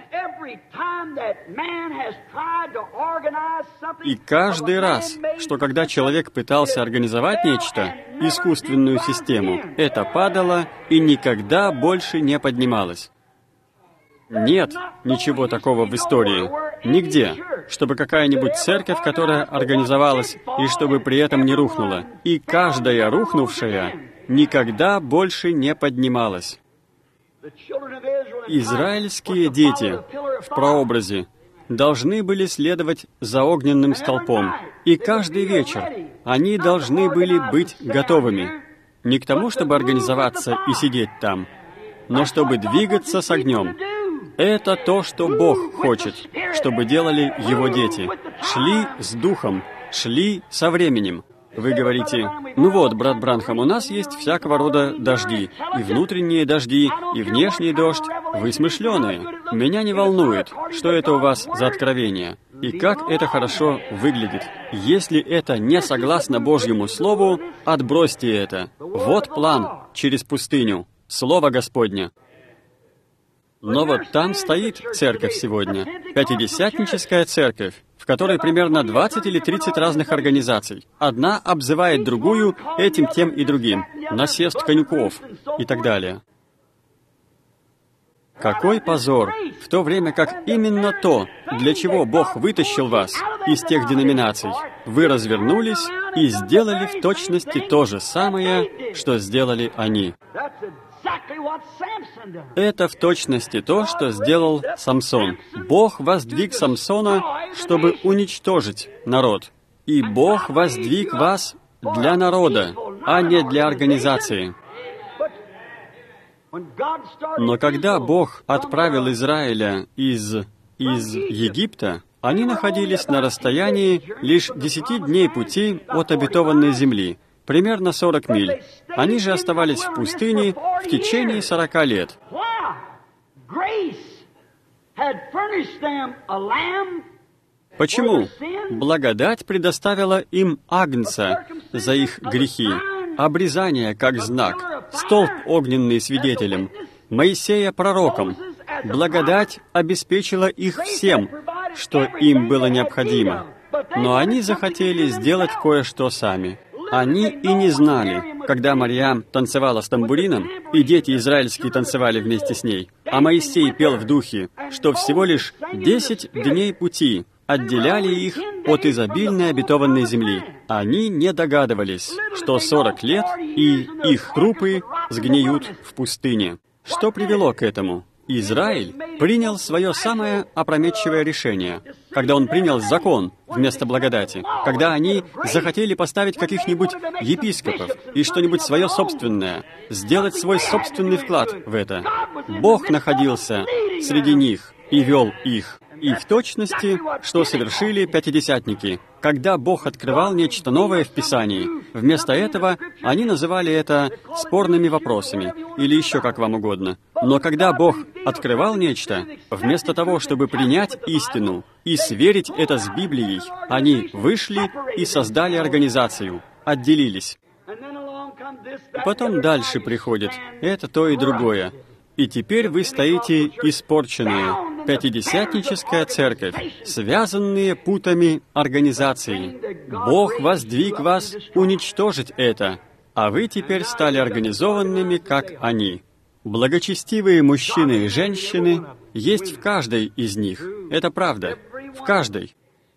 И каждый раз, что когда человек пытался организовать нечто, искусственную систему, это падало и никогда больше не поднималось. Нет ничего такого в истории. Нигде. Чтобы какая-нибудь церковь, которая организовалась, и чтобы при этом не рухнула. И каждая рухнувшая никогда больше не поднималась. Израильские дети в прообразе должны были следовать за огненным столпом. И каждый вечер они должны были быть готовыми. Не к тому, чтобы организоваться и сидеть там, но чтобы двигаться с огнем. Это то, что Бог хочет, чтобы делали Его дети. Шли с Духом, шли со временем. Вы говорите, ну вот, брат Бранхам, у нас есть всякого рода дожди, и внутренние дожди, и внешний дождь. Вы смышленые. Меня не волнует, что это у вас за откровение, и как это хорошо выглядит. Если это не согласно Божьему Слову, отбросьте это. Вот план через пустыню. Слово Господне. Но вот там стоит церковь сегодня, пятидесятническая церковь, в которой примерно двадцать или тридцать разных организаций. Одна обзывает другую этим, тем и другим, насест конюков и так далее. Какой позор, в то время как именно то, для чего Бог вытащил вас из тех деноминаций, вы развернулись и сделали в точности то же самое, что сделали они. Это в точности то, что сделал Самсон. Бог воздвиг Самсона, чтобы уничтожить народ. И Бог воздвиг вас для народа, а не для организации. Но когда Бог отправил Израиля из, из Египта, они находились на расстоянии лишь десяти дней пути от обетованной земли, примерно сорок миль. Они же оставались в пустыне в течение сорока лет. Почему? Благодать предоставила им агнца за их грехи, обрезание как знак, столб огненный свидетелем, Моисея пророком. Благодать обеспечила их всем, что им было необходимо. Но они захотели сделать кое-что сами. Они и не знали, когда Марьям танцевала с тамбурином, и дети израильские танцевали вместе с ней, а Моисей пел в духе, что всего лишь десять дней пути отделяли их от изобильной обетованной земли. Они не догадывались, что сорок лет и их трупы сгниют в пустыне. Что привело к этому? Израиль принял свое самое опрометчивое решение, когда он принял закон вместо благодати, когда они захотели поставить каких-нибудь епископов и что-нибудь свое собственное, сделать свой собственный вклад в это. Бог находился среди них и вел их. И в точности, что совершили пятидесятники. Когда Бог открывал нечто новое в Писании, вместо этого они называли это спорными вопросами, или еще как вам угодно. Но когда Бог открывал нечто, вместо того, чтобы принять истину и сверить это с Библией, они вышли и создали организацию, отделились. Потом дальше приходит это, то и другое. И теперь вы стоите испорченные, пятидесятническая церковь, связанные путами организации. Бог воздвиг вас уничтожить это, а вы теперь стали организованными, как они. Благочестивые мужчины и женщины есть в каждой из них. Это правда. В каждой.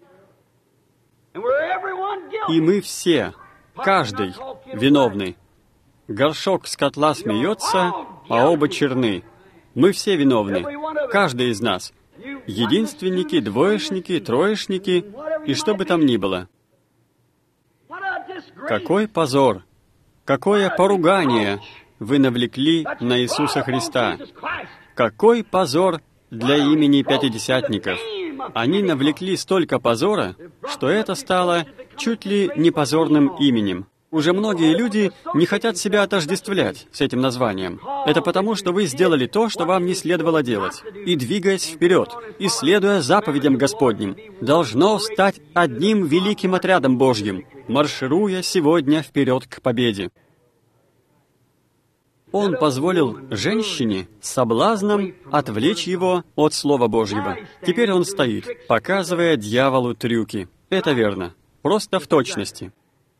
И мы все, каждый, виновны. Горшок с котла смеется, а оба черны. Мы все виновны, каждый из нас. Единственники, двоечники, троечники, и что бы там ни было. Какой позор, какое поругание вы навлекли на Иисуса Христа. Какой позор для имени пятидесятников. Они навлекли столько позора, что это стало чуть ли не позорным именем. Уже многие люди не хотят себя отождествлять с этим названием. Это потому, что вы сделали то, что вам не следовало делать. И, двигаясь вперед, и следуя заповедям Господним, должно стать одним великим отрядом Божьим, маршируя сегодня вперед к победе. Он позволил женщине соблазном отвлечь его от Слова Божьего. Теперь он стоит, показывая дьяволу трюки. Это верно. Просто в точности.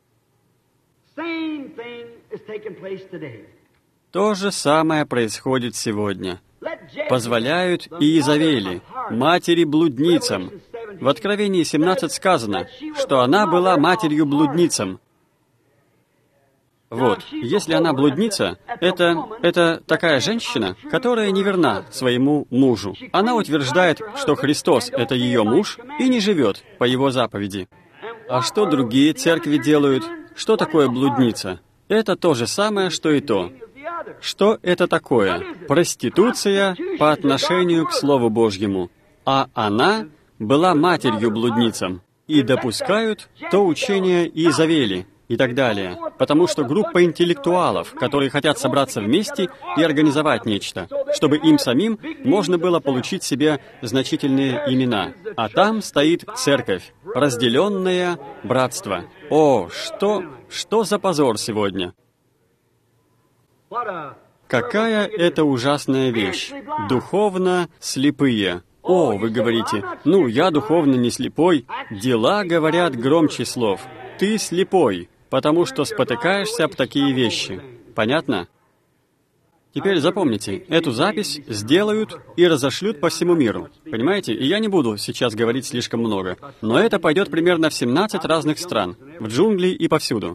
То же самое происходит сегодня. Позволяют Иезавели, матери-блудницам. В Откровении семнадцать сказано, что она была матерью-блудницам. Вот, если она блудница, это, это такая женщина, которая неверна своему мужу. Она утверждает, что Христос — это ее муж, и не живет по его заповеди. А что другие церкви делают? Что такое блудница? Это то же самое, что и то. Что это такое? Проституция по отношению к Слову Божьему. А она была матерью-блудницам. И допускают то учение Иезавели и так далее. Потому что группа интеллектуалов, которые хотят собраться вместе и организовать нечто, чтобы им самим можно было получить себе значительные имена. А там стоит церковь, разделенное братство. О, что, что за позор сегодня! Какая это ужасная вещь! Духовно слепые. О, вы говорите, ну, я духовно не слепой. Дела говорят громче слов. Ты слепой, потому что спотыкаешься об такие вещи. Понятно? Теперь запомните, эту запись сделают и разошлют по всему миру. Понимаете? И я не буду сейчас говорить слишком много. Но это пойдет примерно в семнадцать разных стран, в джунгли и повсюду.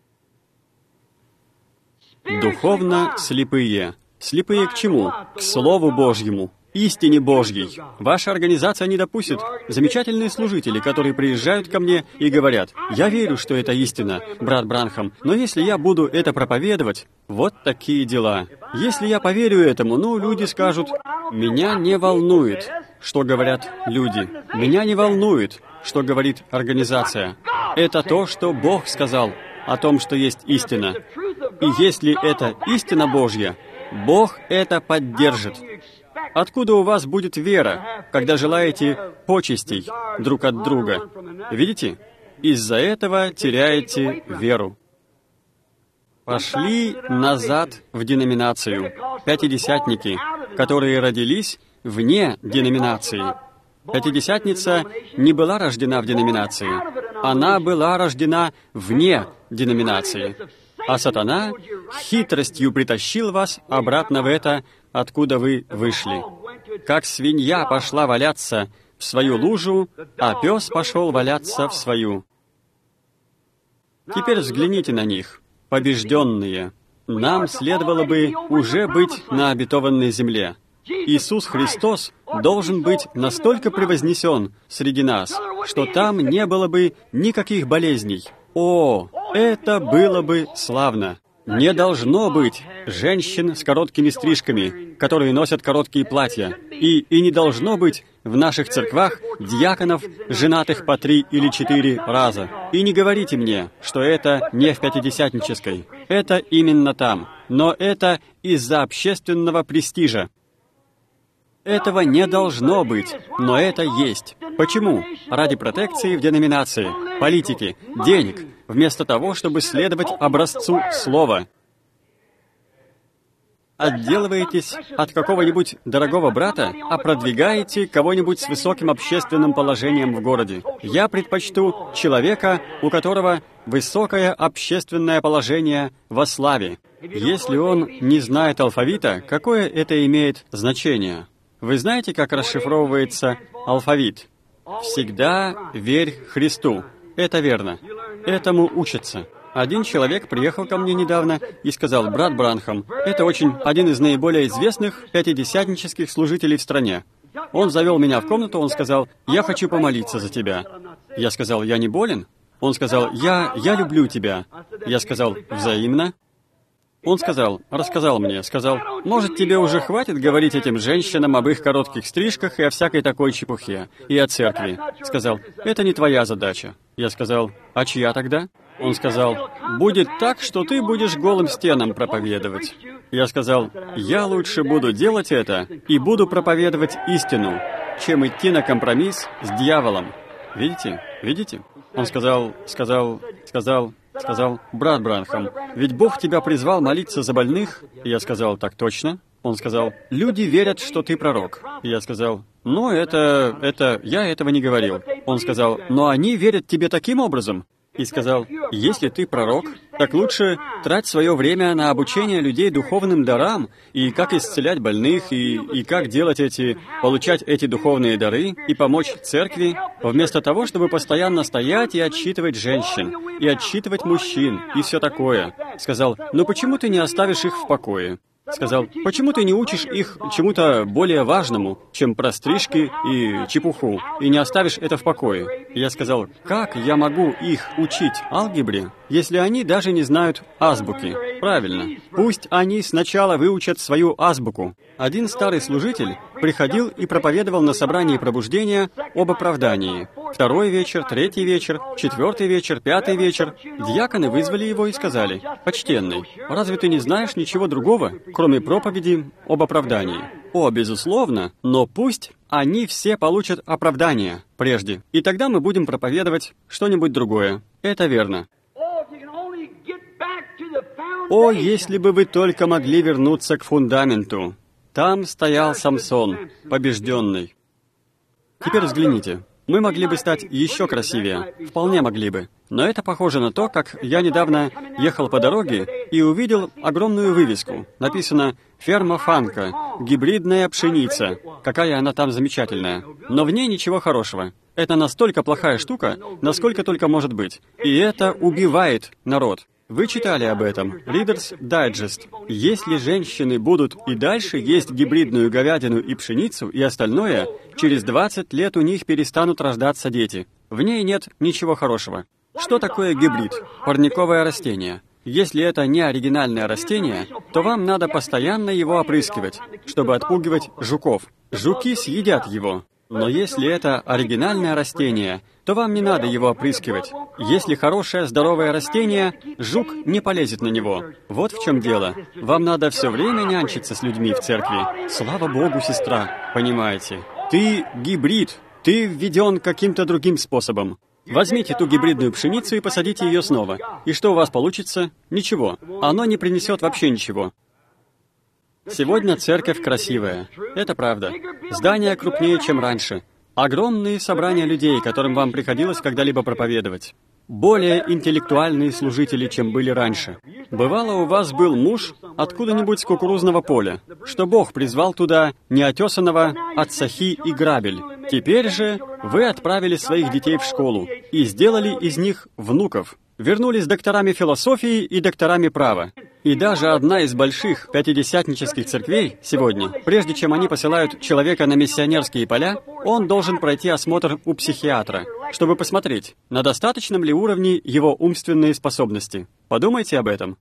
Духовно слепые. Слепые к чему? К Слову Божьему, истине Божьей. Ваша организация не допустит. Замечательные служители, которые приезжают ко мне и говорят, «Я верю, что это истина, брат Бранхам, но если я буду это проповедовать, вот такие дела. Если я поверю этому, ну, люди скажут, меня не волнует, что говорят люди. Меня не волнует, что говорит организация. Это то, что Бог сказал о том, что есть истина. И если это истина Божья, Бог это поддержит. Откуда у вас будет вера, когда желаете почестей друг от друга? Видите? Из-за этого теряете веру. Пошли назад в деноминацию. Пятидесятники, которые родились вне деноминации. Пятидесятница не была рождена в деноминации. Она была рождена вне деноминации. А сатана хитростью притащил вас обратно в это, откуда вы вышли. Как свинья пошла валяться в свою лужу, а пес пошел валяться в свою. Теперь взгляните на них, побежденные. Нам следовало бы уже быть на обетованной земле. Иисус Христос должен быть настолько превознесен среди нас, что там не было бы никаких болезней. О, это было бы славно! Не должно быть женщин с короткими стрижками, которые носят короткие платья. И, и не должно быть в наших церквах диаконов, женатых по три или четыре раза. И не говорите мне, что это не в пятидесятнической. Это именно там. Но это из-за общественного престижа. Этого не должно быть, но это есть. Почему? Ради протекции в деноминации, политики, денег, вместо того, чтобы следовать образцу слова. Отделываетесь от какого-нибудь дорогого брата, а продвигаете кого-нибудь с высоким общественным положением в городе. Я предпочту человека, у которого высокое общественное положение во славе. Если он не знает алфавита, какое это имеет значение? Вы знаете, как расшифровывается алфавит? Всегда верь Христу. Это верно. Этому учатся. Один человек приехал ко мне недавно и сказал, брат Бранхам, это очень один из наиболее известных пятидесятнических служителей в стране. Он завел меня в комнату, он сказал, я хочу помолиться за тебя. Я сказал, я не болен? Он сказал, я, я люблю тебя. Я сказал, взаимно. Он сказал, рассказал мне, сказал, может, тебе уже хватит говорить этим женщинам об их коротких стрижках и о всякой такой чепухе, и о церкви. Сказал, это не твоя задача. Я сказал, а чья тогда? Он сказал, «Будет так, что ты будешь голым стенам проповедовать». Я сказал, «Я лучше буду делать это и буду проповедовать истину, чем идти на компромисс с дьяволом». Видите? Видите? Он сказал, сказал, сказал, сказал, «Брат Бранхам, ведь Бог тебя призвал молиться за больных». Я сказал, «Так точно». Он сказал, «Люди верят, что ты пророк». Я сказал, «Ну, это, это, я этого не говорил». Он сказал, «Но они верят тебе таким образом». И сказал, «Если ты пророк, так лучше трать свое время на обучение людей духовным дарам, и как исцелять больных, и, и как делать эти, получать эти духовные дары, и помочь церкви, вместо того, чтобы постоянно стоять и отчитывать женщин, и отчитывать мужчин, и все такое». Сказал, «Ну почему ты не оставишь их в покое?» Сказал, «Почему ты не учишь их чему-то более важному, чем про стрижки и чепуху, и не оставишь это в покое?» Я сказал, «Как я могу их учить алгебре, если они даже не знают азбуки?» Правильно. Пусть они сначала выучат свою азбуку. Один старый служитель приходил и проповедовал на собрании пробуждения об оправдании. Второй вечер, третий вечер, четвертый вечер, пятый вечер. Диаконы вызвали его и сказали, «Почтенный, разве ты не знаешь ничего другого, кроме проповеди об оправдании?» «О, безусловно, но пусть они все получат оправдание прежде, и тогда мы будем проповедовать что-нибудь другое». Это верно. О, если бы вы только могли вернуться к фундаменту. Там стоял Самсон, побежденный. Теперь взгляните. Мы могли бы стать еще красивее. Вполне могли бы. Но это похоже на то, как я недавно ехал по дороге и увидел огромную вывеску. Написано «Ферма Фанка. Гибридная пшеница». Какая она там замечательная. Но в ней ничего хорошего. Это настолько плохая штука, насколько только может быть. И это убивает народ. Вы читали об этом. Reader's Digest. Если женщины будут и дальше есть гибридную говядину и пшеницу и остальное, через двадцать лет у них перестанут рождаться дети. В ней нет ничего хорошего. Что такое гибрид? Парниковое растение. Если это не оригинальное растение, то вам надо постоянно его опрыскивать, чтобы отпугивать жуков. Жуки съедят его. Но если это оригинальное растение, то вам не надо его опрыскивать. Если хорошее, здоровое растение, жук не полезет на него. Вот в чем дело. Вам надо все время нянчиться с людьми в церкви. Слава Богу, сестра, понимаете. Ты гибрид, ты введен каким-то другим способом. Возьмите ту гибридную пшеницу и посадите ее снова. И что у вас получится? Ничего. Оно не принесет вообще ничего. Сегодня церковь красивая. Это правда. Здания крупнее, чем раньше. Огромные собрания людей, которым вам приходилось когда-либо проповедовать. Более интеллектуальные служители, чем были раньше. Бывало, у вас был муж откуда-нибудь с кукурузного поля, что Бог призвал туда неотесанного Ацахи и Грабель. Теперь же вы отправили своих детей в школу и сделали из них внуков. Вернулись докторами философии и докторами права. И даже одна из больших пятидесятнических церквей сегодня, прежде чем они посылают человека на миссионерские поля, он должен пройти осмотр у психиатра, чтобы посмотреть, на достаточном ли уровне его умственные способности. Подумайте об этом.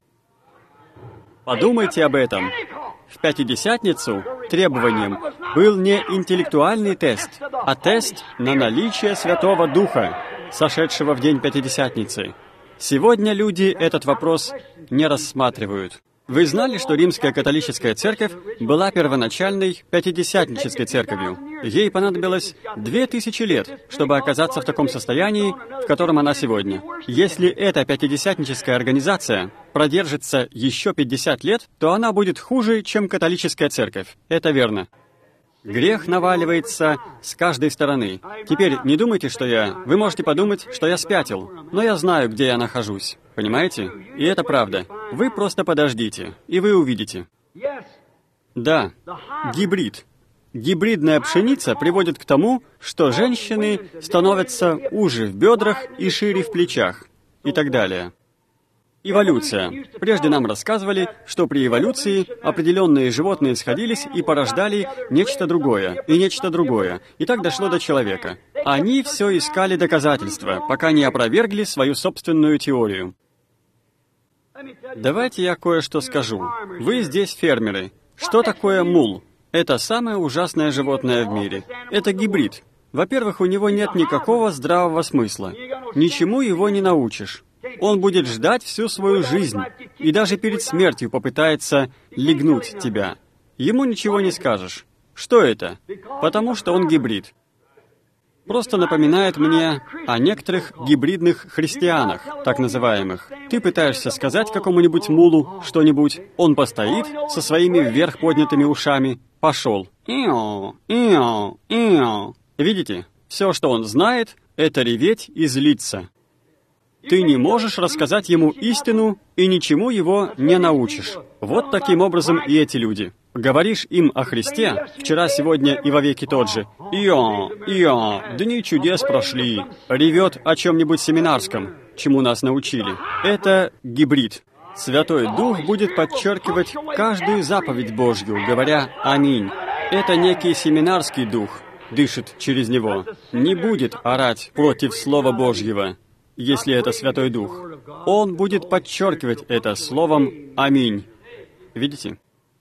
Подумайте об этом. В Пятидесятницу требованием был не интеллектуальный тест, а тест на наличие Святого Духа, сошедшего в день Пятидесятницы. Сегодня люди этот вопрос не рассматривают. Вы знали, что Римская католическая церковь была первоначальной пятидесятнической церковью? Ей понадобилось две тысячи лет, чтобы оказаться в таком состоянии, в котором она сегодня. Если эта пятидесятническая организация продержится еще пятьдесят лет, то она будет хуже, чем католическая церковь. Это верно. Грех наваливается с каждой стороны. Теперь не думайте, что я... Вы можете подумать, что я спятил, но я знаю, где я нахожусь. Понимаете? И это правда. Вы просто подождите, и вы увидите. Да, гибрид. Гибридная пшеница приводит к тому, что женщины становятся уже в бедрах и шире в плечах, и так далее. Эволюция. Прежде нам рассказывали, что при эволюции определенные животные сходились и порождали нечто другое, и нечто другое, и так дошло до человека. Они все искали доказательства, пока не опровергли свою собственную теорию. Давайте я кое-что скажу. Вы здесь фермеры. Что такое мул? Это самое ужасное животное в мире. Это гибрид. Во-первых, у него нет никакого здравого смысла. Ничему его не научишь. Он будет ждать всю свою жизнь и даже перед смертью попытается лягнуть тебя. Ему ничего не скажешь. Что это? Потому что он гибрид. Просто напоминает мне о некоторых гибридных христианах, так называемых. Ты пытаешься сказать какому-нибудь мулу что-нибудь, он постоит со своими вверх поднятыми ушами, пошел. Ио, ио, ио. Видите? Все, что он знает, это реветь и злиться. Ты не можешь рассказать ему истину и ничему его не научишь. Вот таким образом и эти люди. Говоришь им о Христе, вчера, сегодня и вовеки тот же. Ио, ио, дни чудес прошли. Ревет о чем-нибудь семинарском, чему нас научили. Это гибрид. Святой Дух будет подчеркивать каждую заповедь Божью, говоря «Аминь». Это некий семинарский дух, дышит через него. Не будет орать против Слова Божьего, если это Святой Дух. Он будет подчеркивать это словом «Аминь». Видите?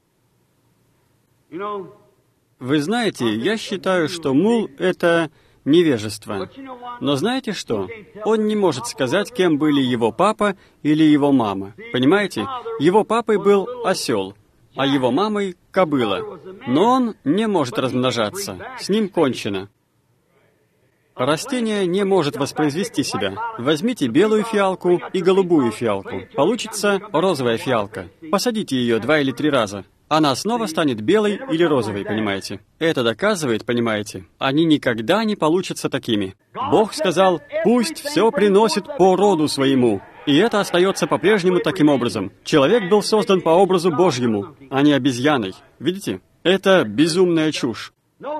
Вы знаете, я считаю, что мул — это невежество. Но знаете что? Он не может сказать, кем были его папа или его мама. Понимаете? Его папой был осел, а его мамой — кобыла. Но он не может размножаться. С ним кончено. Растение не может воспроизвести себя. Возьмите белую фиалку и голубую фиалку. Получится розовая фиалка. Посадите ее два или три раза. Она снова станет белой или розовой, понимаете? Это доказывает, понимаете, они никогда не получатся такими. Бог сказал, пусть все приносит по роду своему. И это остается по-прежнему таким образом. Человек был создан по образу Божьему, а не обезьяной. Видите? Это безумная чушь.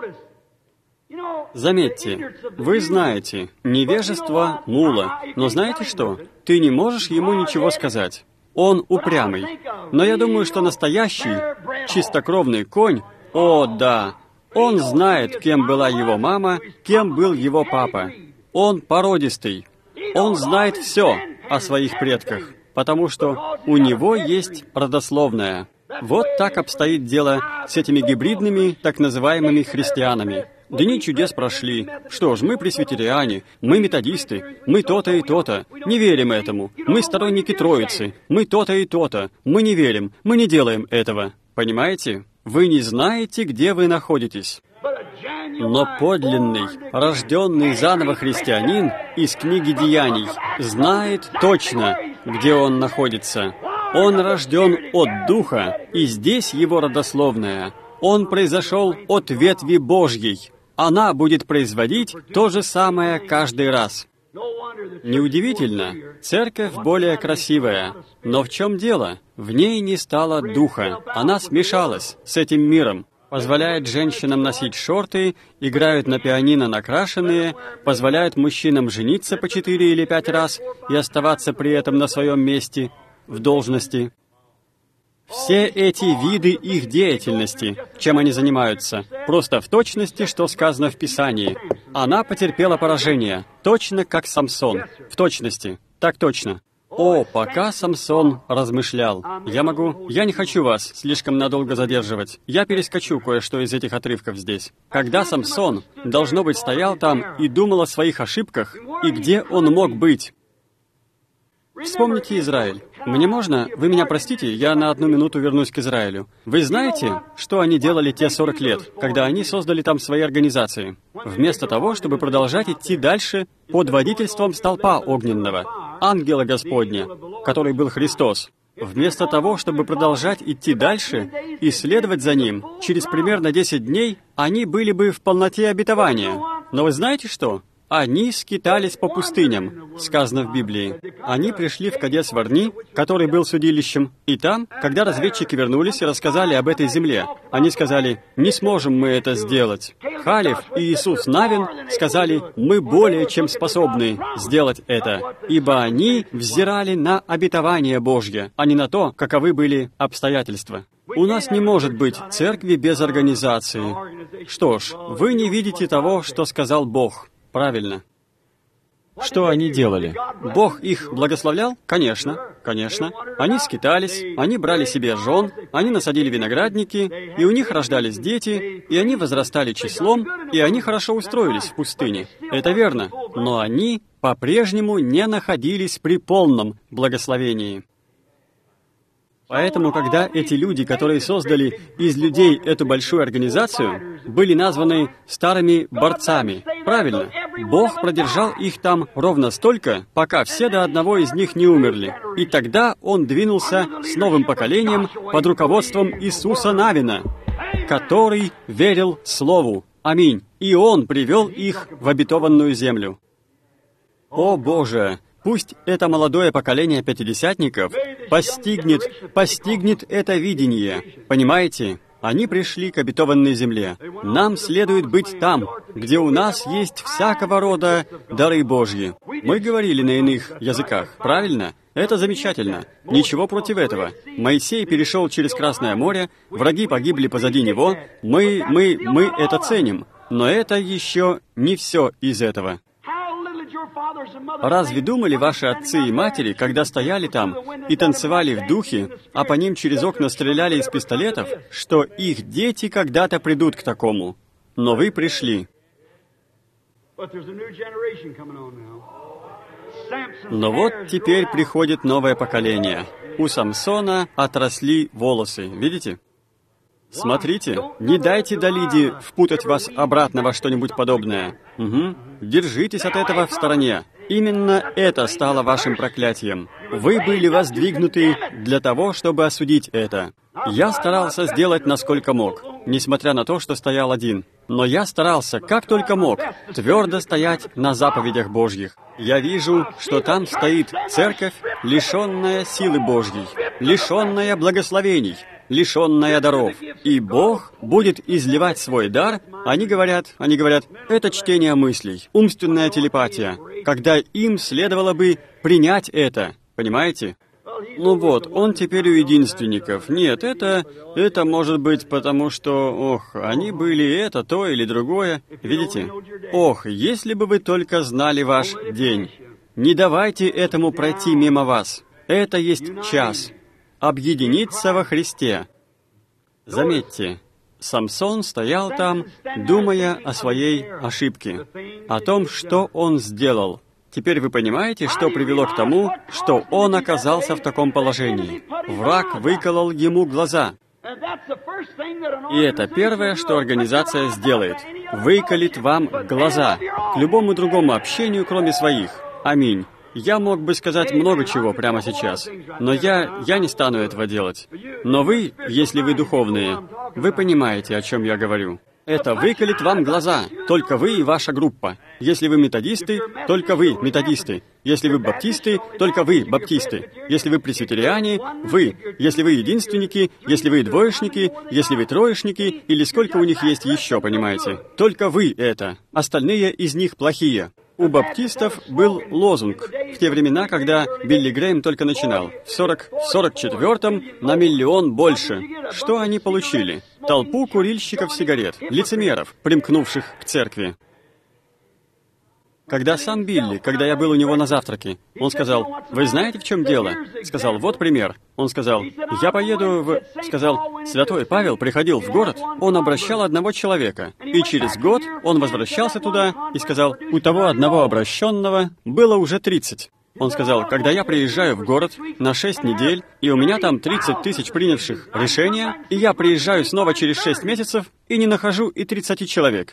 Заметьте, вы знаете, невежество мула, но знаете что? Ты не можешь ему ничего сказать. Он упрямый. Но я думаю, что настоящий, чистокровный конь, о, да, он знает, кем была его мама, кем был его папа. Он породистый. Он знает все о своих предках, потому что у него есть родословная. Вот так обстоит дело с этими гибридными, так называемыми христианами. Дни чудес прошли. Что ж, мы пресвитериане, мы методисты, мы то-то и то-то. Не верим этому. Мы сторонники Троицы, мы то-то и то-то. Мы не верим, мы не делаем этого. Понимаете? Вы не знаете, где вы находитесь. Но подлинный, рожденный заново христианин из книги Деяний знает точно, где он находится. Он рожден от Духа, и здесь его родословная. Он произошел от ветви Божьей. Она будет производить то же самое каждый раз. Неудивительно, церковь более красивая. Но в чем дело? В ней не стало духа. Она смешалась с этим миром. Позволяет женщинам носить шорты, играют на пианино накрашенные, позволяют мужчинам жениться по четыре или пять раз и оставаться при этом на своем месте, в должности. Все эти виды их деятельности, чем они занимаются, просто в точности, что сказано в Писании. Она потерпела поражение, точно как Самсон. В точности. Так точно. О, пока Самсон размышлял. Я могу... Я не хочу вас слишком надолго задерживать. Я перескочу кое-что из этих отрывков здесь. Когда Самсон, должно быть, стоял там и думал о своих ошибках, и где он мог быть. Вспомните Израиль. Мне можно? Вы меня простите, я на одну минуту вернусь к Израилю. Вы знаете, что они делали те сорок лет, когда они создали там свои организации? Вместо того, чтобы продолжать идти дальше под водительством столпа огненного, ангела Господня, который был Христос, вместо того, чтобы продолжать идти дальше и следовать за Ним, через примерно десять дней они были бы в полноте обетования. Но вы знаете что? Они скитались по пустыням, сказано в Библии. Они пришли в Кадес-Варни, который был судилищем, и там, когда разведчики вернулись и рассказали об этой земле, они сказали, «Не сможем мы это сделать». Халев и Иисус Навин сказали, «Мы более чем способны сделать это, ибо они взирали на обетование Божье, а не на то, каковы были обстоятельства». У нас не может быть церкви без организации. Что ж, вы не видите того, что сказал Бог. Правильно. Что они делали? Бог их благословлял? Конечно, конечно. Они скитались, они брали себе жен, они насадили виноградники, и у них рождались дети, и они возрастали числом, и они хорошо устроились в пустыне. Это верно, но они по-прежнему не находились при полном благословении. Поэтому, когда эти люди, которые создали из людей эту большую организацию, были названы старыми борцами, правильно, Бог продержал их там ровно столько, пока все до одного из них не умерли. И тогда Он двинулся с новым поколением под руководством Иисуса Навина, который верил Слову. Аминь. И Он привел их в обетованную землю. О Боже! Пусть это молодое поколение пятидесятников постигнет, постигнет это видение. Понимаете? Они пришли к обетованной земле. Нам следует быть там, где у нас есть всякого рода дары Божьи. Мы говорили на иных языках, правильно? Это замечательно. Ничего против этого. Моисей перешел через Красное море, враги погибли позади него. Мы, мы, мы это ценим. Но это еще не все из этого. Разве думали ваши отцы и матери, когда стояли там и танцевали в духе, а по ним через окна стреляли из пистолетов, что их дети когда-то придут к такому? Но вы пришли. Но вот теперь приходит новое поколение. У Самсона отросли волосы, видите? Смотрите, не дайте Далиде впутать вас обратно во что-нибудь подобное. Угу. Держитесь от этого в стороне. Именно это стало вашим проклятием. Вы были воздвигнуты для того, чтобы осудить это. Я старался сделать, насколько мог, несмотря на то, что стоял один. Но я старался, как только мог, твердо стоять на заповедях Божьих. Я вижу, что там стоит церковь, лишенная силы Божьей, лишенная благословений, лишенная даров. И Бог будет изливать свой дар. Они говорят, они говорят, это чтение мыслей, умственная телепатия, когда им следовало бы принять это. Понимаете? Ну вот, он теперь у единственников. Нет, это, это может быть потому, что, ох, они были это, то или другое. Видите? Ох, если бы вы только знали ваш день. Не давайте этому пройти мимо вас. Это есть час. Объединиться во Христе. Заметьте, Самсон стоял там, думая о своей ошибке, о том, что он сделал. Теперь вы понимаете, что привело к тому, что он оказался в таком положении. Враг выколол ему глаза. И это первое, что организация сделает. Выколит вам глаза к любому другому общению, кроме своих. Аминь. Я мог бы сказать много чего прямо сейчас, но я, я не стану этого делать. Но вы, если вы духовные, вы понимаете, о чем я говорю. Это выколет вам глаза, только вы и ваша группа. Если вы методисты, только вы методисты. Если вы баптисты, только вы баптисты. Если вы пресвитериане, вы. Если вы единственники, если вы двоечники, если вы троечники, или сколько у них есть еще, понимаете. Только вы это. Остальные из них плохие. У баптистов был лозунг в те времена, когда Билли Грэйм только начинал. В сорок, в сорок четвёртом на миллион больше. Что они получили? Толпу курильщиков сигарет, лицемеров, примкнувших к церкви. Когда сам Билли, когда я был у него на завтраке, он сказал, «Вы знаете, в чем дело?» Сказал, «Вот пример». Он сказал, «Я поеду в...» Сказал, «Святой Павел приходил в город, он обращал одного человека, и через год он возвращался туда и сказал, у того одного обращенного было уже тридцать». Он сказал, «Когда я приезжаю в город на шесть недель, и у меня там тридцать тысяч принявших решения, и я приезжаю снова через шесть месяцев и не нахожу и тридцати человек».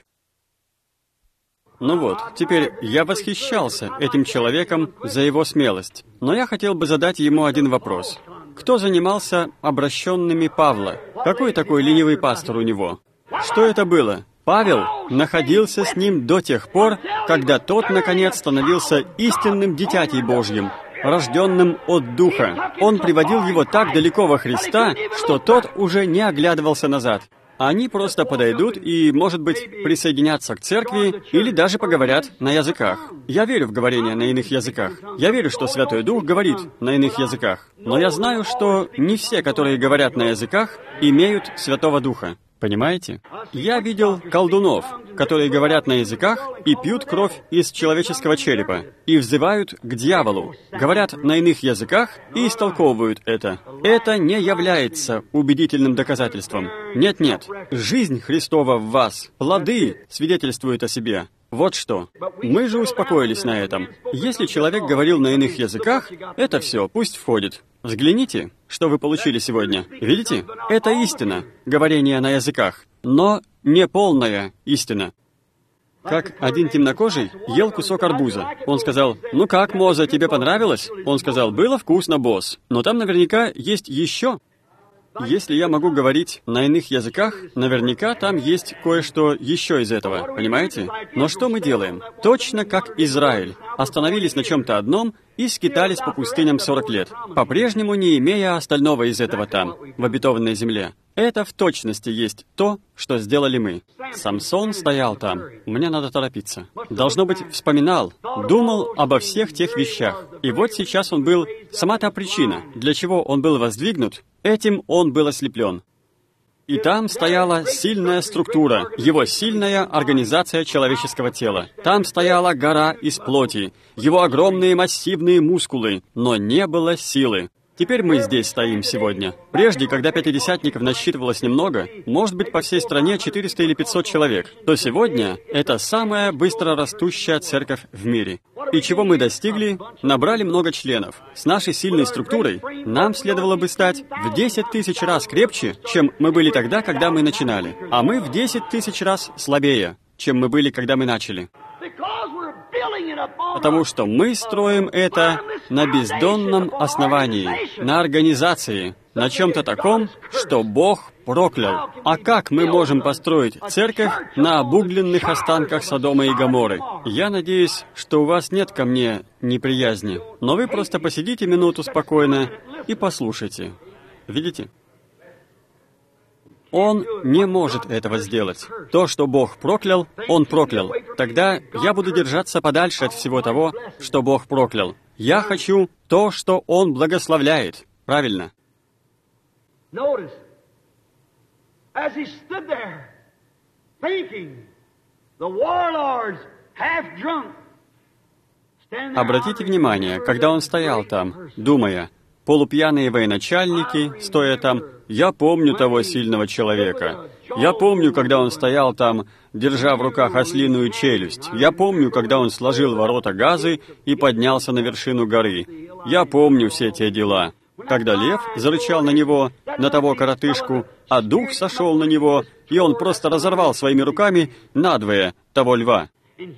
Ну вот, теперь я восхищался этим человеком за его смелость. Но я хотел бы задать ему один вопрос. Кто занимался обращенными Павла? Какой такой ленивый пастор у него? Что это было? Павел находился с ним до тех пор, когда тот, наконец, становился истинным дитятей Божьим, рожденным от Духа. Он приводил его так далеко во Христа, что тот уже не оглядывался назад. Они просто подойдут и, может быть, присоединятся к церкви или даже поговорят на языках. Я верю в говорение на иных языках. Я верю, что Святой Дух говорит на иных языках. Но я знаю, что не все, которые говорят на языках, имеют Святого Духа. Понимаете? Я видел колдунов, которые говорят на языках и пьют кровь из человеческого черепа, и взывают к дьяволу, говорят на иных языках и истолковывают это. Это не является убедительным доказательством. Нет-нет, жизнь Христова в вас, плоды свидетельствуют о себе. Вот что. Мы же успокоились на этом. Если человек говорил на иных языках, это все, пусть входит. Взгляните, что вы получили сегодня. Видите? Это истина, говорение на языках, но не полная истина. Как один темнокожий ел кусок арбуза. Он сказал: «Ну как, Моза, тебе понравилось?» Он сказал: «Было вкусно, босс, но там наверняка есть еще». Если я могу говорить на иных языках, наверняка там есть кое-что еще из этого, понимаете? Но что мы делаем? Точно как Израиль. Остановились на чем-то одном и скитались по пустыням сорок лет, по-прежнему не имея остального из этого там, в обетованной земле. Это в точности есть то, что сделали мы. Самсон стоял там. Мне надо торопиться. Должно быть, вспоминал, думал обо всех тех вещах. И вот сейчас он был... Сама та причина, для чего он был воздвигнут, этим он был ослеплен. И там стояла сильная структура, его сильная организация человеческого тела. Там стояла гора из плоти, его огромные массивные мускулы, но не было силы. Теперь мы здесь стоим сегодня. Прежде, когда пятидесятников насчитывалось немного, может быть, по всей стране четыреста или пятьсот человек, то сегодня это самая быстро растущая церковь в мире. И чего мы достигли? Набрали много членов. С нашей сильной структурой нам следовало бы стать в десять тысяч раз крепче, чем мы были тогда, когда мы начинали. А мы в десять тысяч раз слабее, чем мы были, когда мы начали. Потому что мы строим это на бездонном основании, на организации, на чем-то таком, что Бог проклял. А как мы можем построить церковь на обугленных останках Содома и Гоморры? Я надеюсь, что у вас нет ко мне неприязни, но вы просто посидите минуту спокойно и послушайте. Видите? Он не может этого сделать. То, что Бог проклял, Он проклял. Тогда я буду держаться подальше от всего того, что Бог проклял. Я хочу то, что Он благословляет. Правильно? Обратите внимание, когда он стоял там, думая, полупьяные военачальники, стоя там, я помню того сильного человека. Я помню, когда он стоял там, держа в руках ослиную челюсть. Я помню, когда он сложил ворота Газы и поднялся на вершину горы. Я помню все те дела. Когда лев зарычал на него, на того коротышку, а дух сошел на него, и он просто разорвал своими руками надвое того льва.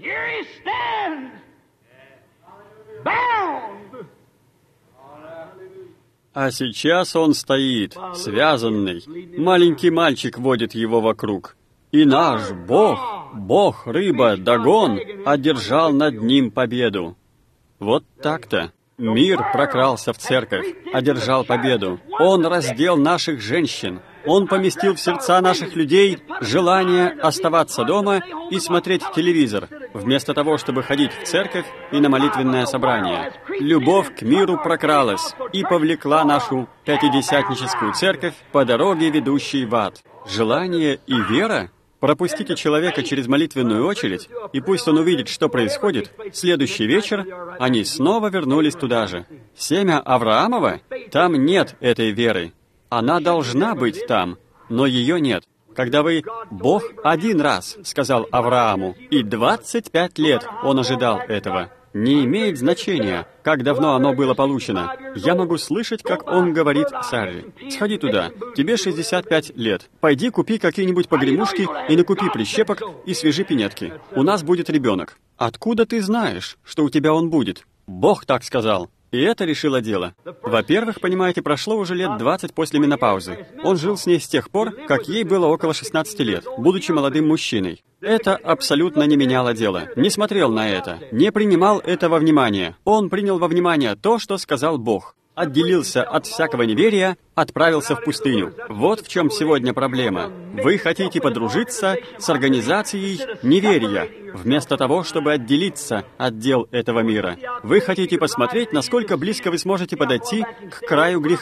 А сейчас он стоит, связанный. Маленький мальчик водит его вокруг. И наш Бог, Бог, рыба, Дагон, одержал над ним победу. Вот так-то. Мир прокрался в церковь, одержал победу. Он раздел наших женщин. Он поместил в сердца наших людей желание оставаться дома и смотреть телевизор, вместо того, чтобы ходить в церковь и на молитвенное собрание. Любовь к миру прокралась и повлекла нашу пятидесятническую церковь по дороге, ведущей в ад. Желание и вера? Пропустите человека через молитвенную очередь, и пусть он увидит, что происходит. Следующий вечер они снова вернулись туда же. Семя Авраамова? Там нет этой веры. Она должна быть там, но ее нет. Когда вы... Бог один раз сказал Аврааму, и двадцать пять лет он ожидал этого. Не имеет значения, как давно оно было получено. Я могу слышать, как он говорит Саре: «Сходи туда, тебе шестьдесят пять лет. Пойди купи какие-нибудь погремушки и накупи прищепок и свяжи пинетки. У нас будет ребенок». Откуда ты знаешь, что у тебя он будет? Бог так сказал. И это решило дело. Во-первых, понимаете, прошло уже лет двадцать после менопаузы. Он жил с ней с тех пор, как ей было около шестнадцати лет, будучи молодым мужчиной. Это абсолютно не меняло дело. Не смотрел на это, не принимал это во внимание. Он принял во внимание то, что сказал Бог. Отделился от всякого неверия, отправился в пустыню. Вот в чем сегодня проблема. Вы хотите подружиться с организацией неверия, вместо того, чтобы отделиться от дел этого мира. Вы хотите посмотреть, насколько близко вы сможете подойти к краю греха.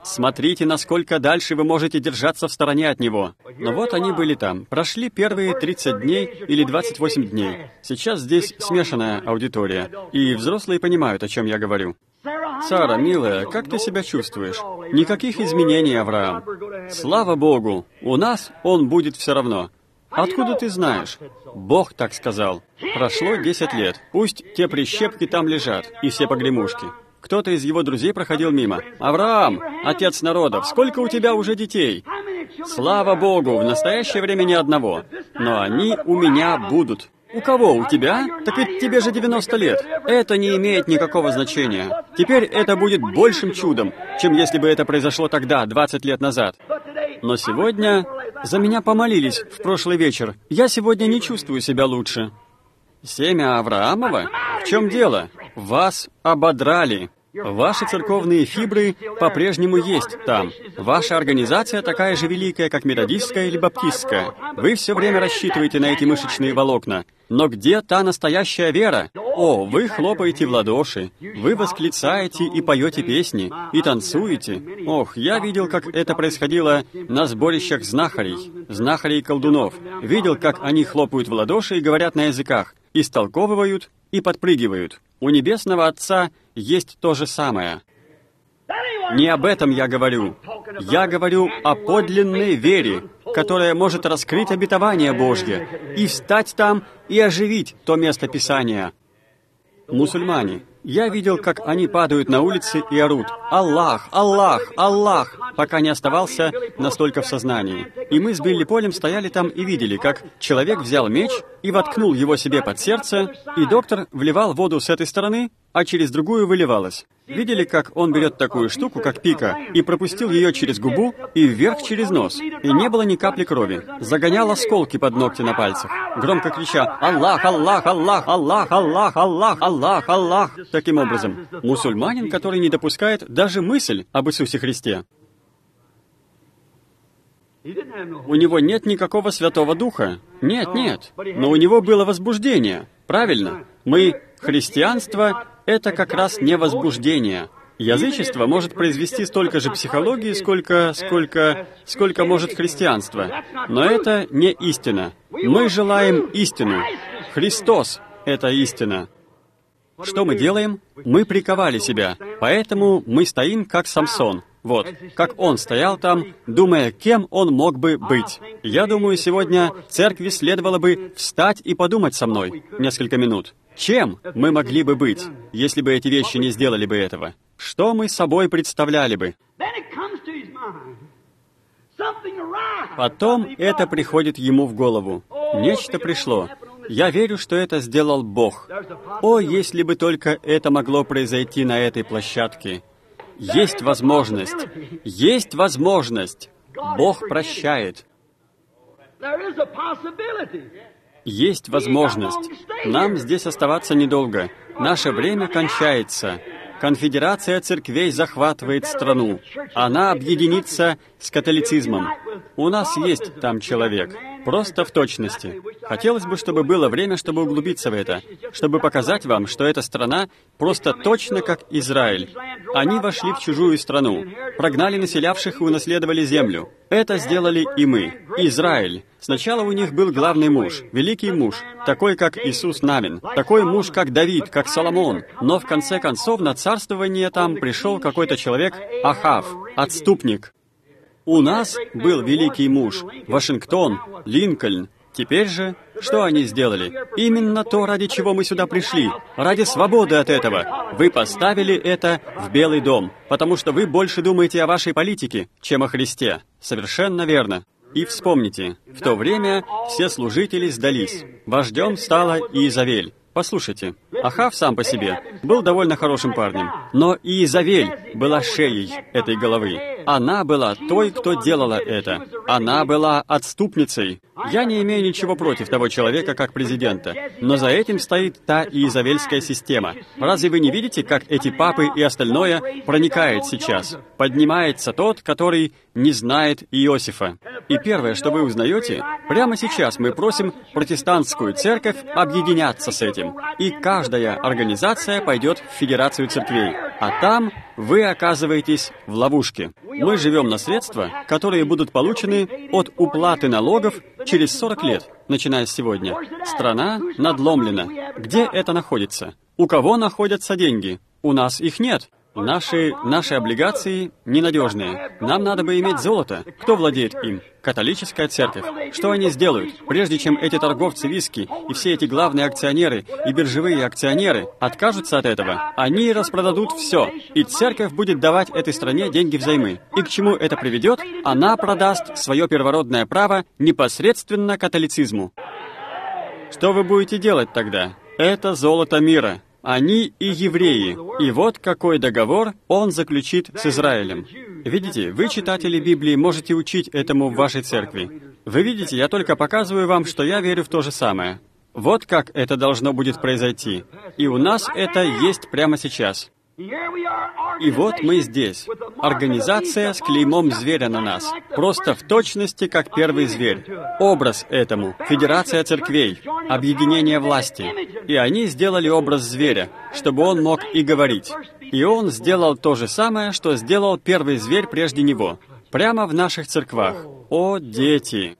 Смотрите, насколько дальше вы можете держаться в стороне от него. Но вот они были там. Прошли первые тридцать дней или двадцать восемь дней. Сейчас здесь смешанная аудитория, и взрослые понимают, о чем я говорю. Сара, милая, как ты себя чувствуешь? Никаких изменений, Авраам. Слава Богу, у нас он будет все равно. Откуда ты знаешь? Бог так сказал. Прошло десять лет. Пусть те прищепки там лежат, и все погремушки. Кто-то из его друзей проходил мимо. «Авраам, отец народов, сколько у тебя уже детей?» «Слава Богу, в настоящее время ни одного. Но они у меня будут». «У кого? У тебя? Так ведь тебе же девяносто лет. Это не имеет никакого значения. Теперь это будет большим чудом, чем если бы это произошло тогда, двадцать лет назад. Но сегодня за меня помолились в прошлый вечер. Я сегодня не чувствую себя лучше». «Семя Авраамова? В чем дело? Вас ободрали. Ваши церковные фибры по-прежнему есть там. Ваша организация такая же великая, как методистская или баптистская. Вы все время рассчитываете на эти мышечные волокна. Но где та настоящая вера? О, вы хлопаете в ладоши, вы восклицаете и поете песни, и танцуете. Ох, я видел, как это происходило на сборищах знахарей, знахарей-колдунов. Видел, как они хлопают в ладоши и говорят на языках, истолковывают и подпрыгивают. У Небесного Отца есть то же самое. Не об этом я говорю. Я говорю о подлинной вере, которая может раскрыть обетование Божье и встать там и оживить то место Писания. Мусульмане. Я видел, как они падают на улице и орут «Аллах! Аллах! Аллах!», пока не оставался настолько в сознании. И мы с Билли Полем стояли там и видели, как человек взял меч и воткнул его себе под сердце, и доктор вливал воду с этой стороны, а через другую выливалось. Видели, как он берет такую штуку, как пика, и пропустил ее через губу и вверх через нос, и не было ни капли крови. Загонял осколки под ногти на пальцах, громко крича «Аллах! Аллах! Аллах! Аллах! Аллах! Аллах! Аллах! Аллах!». Таким образом, мусульманин, который не допускает даже мысль об Иисусе Христе. У него нет никакого Святого Духа. Нет, нет. Но у него было возбуждение. Правильно. Мы, христианство, это как раз не возбуждение. Язычество может произвести столько же психологии, сколько, сколько, сколько может христианство. Но это не истина. Мы желаем истину. Христос — это истина. Что мы делаем? Мы приковали себя. Поэтому мы стоим, как Самсон. Вот, как он стоял там, думая, кем он мог бы быть. Я думаю, сегодня церкви следовало бы встать и подумать со мной несколько минут. Чем мы могли бы быть, если бы эти вещи не сделали бы этого? Что мы собой представляли бы? Потом это приходит ему в голову. Нечто пришло. Я верю, что это сделал Бог. О, если бы только это могло произойти на этой площадке. Есть возможность. Есть возможность. Бог прощает. Есть возможность. Нам здесь оставаться недолго. Наше время кончается. Конфедерация церквей захватывает страну. Она объединится с католицизмом. У нас есть там человек. Просто в точности. Хотелось бы, чтобы было время, чтобы углубиться в это, чтобы показать вам, что эта страна просто точно как Израиль. Они вошли в чужую страну, прогнали населявших и унаследовали землю. Это сделали и мы. Израиль. Сначала у них был главный муж, великий муж, такой, как Иисус Навин, такой муж, как Давид, как Соломон. Но в конце концов на царствование там пришел какой-то человек, Ахав, отступник. У нас был великий муж, Вашингтон, Линкольн. Теперь же, что они сделали? Именно то, ради чего мы сюда пришли. Ради свободы от этого. Вы поставили это в Белый дом, потому что вы больше думаете о вашей политике, чем о Христе. Совершенно верно. И вспомните, в то время все служители сдались. Вождем стала Иезавель. Послушайте, Ахав сам по себе был довольно хорошим парнем, но Иезавель была шеей этой головы. Она была той, кто делала это. Она была отступницей. Я не имею ничего против того человека как президента, но за этим стоит та иезавельская система. Разве вы не видите, как эти папы и остальное проникает сейчас? Поднимается тот, который не знает Иосифа. И первое, что вы узнаете, прямо сейчас мы просим протестантскую церковь объединяться с этим. И каждая организация пойдет в Федерацию церквей. А там вы оказываетесь в ловушке. Мы живем на средства, которые будут получены от уплаты налогов через сорок лет, начиная с сегодня. Страна надломлена. Где это находится? У кого находятся деньги? У нас их нет. Наши, наши облигации ненадежные. Нам надо бы иметь золото. Кто владеет им? Католическая церковь. Что они сделают, прежде чем эти торговцы виски и все эти главные акционеры и биржевые акционеры откажутся от этого? Они распродадут все, и церковь будет давать этой стране деньги взаймы. И к чему это приведет? Она продаст свое первородное право непосредственно католицизму. Что вы будете делать тогда? Это золото мира. Они и евреи. И вот какой договор он заключит с Израилем. Видите, вы, читатели Библии, можете учить этому в вашей церкви. Вы видите, я только показываю вам, что я верю в то же самое. Вот как это должно будет произойти. И у нас это есть прямо сейчас. И вот мы здесь. Организация с клеймом зверя на нас. Просто в точности, как первый зверь. Образ этому. Федерация церквей. Объединение власти. И они сделали образ зверя, чтобы он мог и говорить. И он сделал то же самое, что сделал первый зверь прежде него. Прямо в наших церквах. О, дети!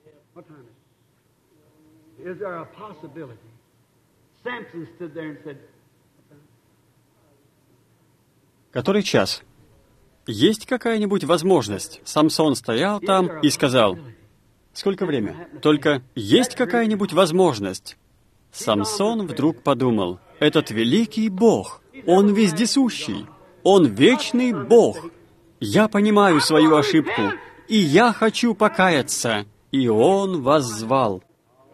Который час? Есть какая-нибудь возможность? Самсон стоял там и сказал, сколько время? Только есть какая-нибудь возможность? Самсон вдруг подумал, этот великий Бог, Он вездесущий, Он вечный Бог. Я понимаю свою ошибку, и я хочу покаяться. И он воззвал.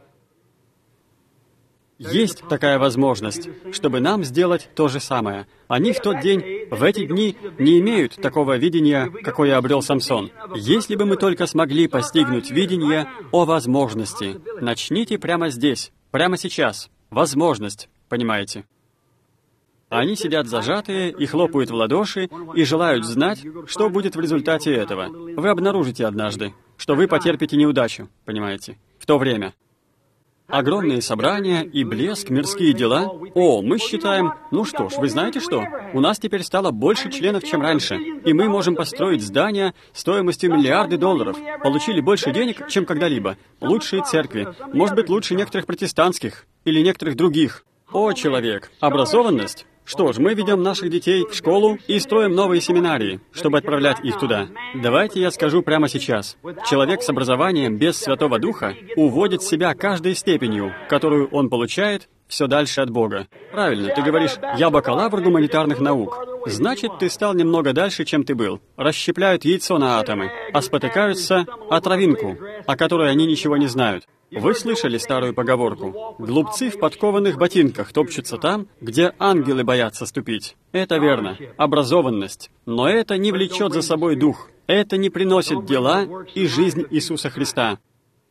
Есть такая возможность, чтобы нам сделать то же самое. Они в тот день, в эти дни, не имеют такого видения, какое обрел Самсон. Если бы мы только смогли постигнуть видение о возможности, начните прямо здесь, прямо сейчас. Возможность, понимаете? Они сидят зажатые и хлопают в ладоши и желают знать, что будет в результате этого. Вы обнаружите однажды, что вы потерпите неудачу, понимаете, в то время. Огромные собрания и блеск, мирские дела. О, мы считаем, ну что ж, вы знаете что? У нас теперь стало больше членов, чем раньше, и мы можем построить здания стоимостью миллиарды долларов. Получили больше денег, чем когда-либо. Лучшие церкви. Может быть, лучше некоторых протестантских или некоторых других. О, человек, образованность. Что ж, мы ведем наших детей в школу и строим новые семинарии, чтобы отправлять их туда. Давайте я скажу прямо сейчас. Человек с образованием без Святого Духа уводит себя каждой степенью, которую он получает, все дальше от Бога. Правильно, ты говоришь, я бакалавр гуманитарных наук. Значит, ты стал немного дальше, чем ты был. Расщепляют яйцо на атомы, а спотыкаются о травинку, о которой они ничего не знают. Вы слышали старую поговорку? Глупцы в подкованных ботинках топчутся там, где ангелы боятся ступить. Это верно. Образованность. Но это не влечет за собой дух. Это не приносит дела и жизнь Иисуса Христа.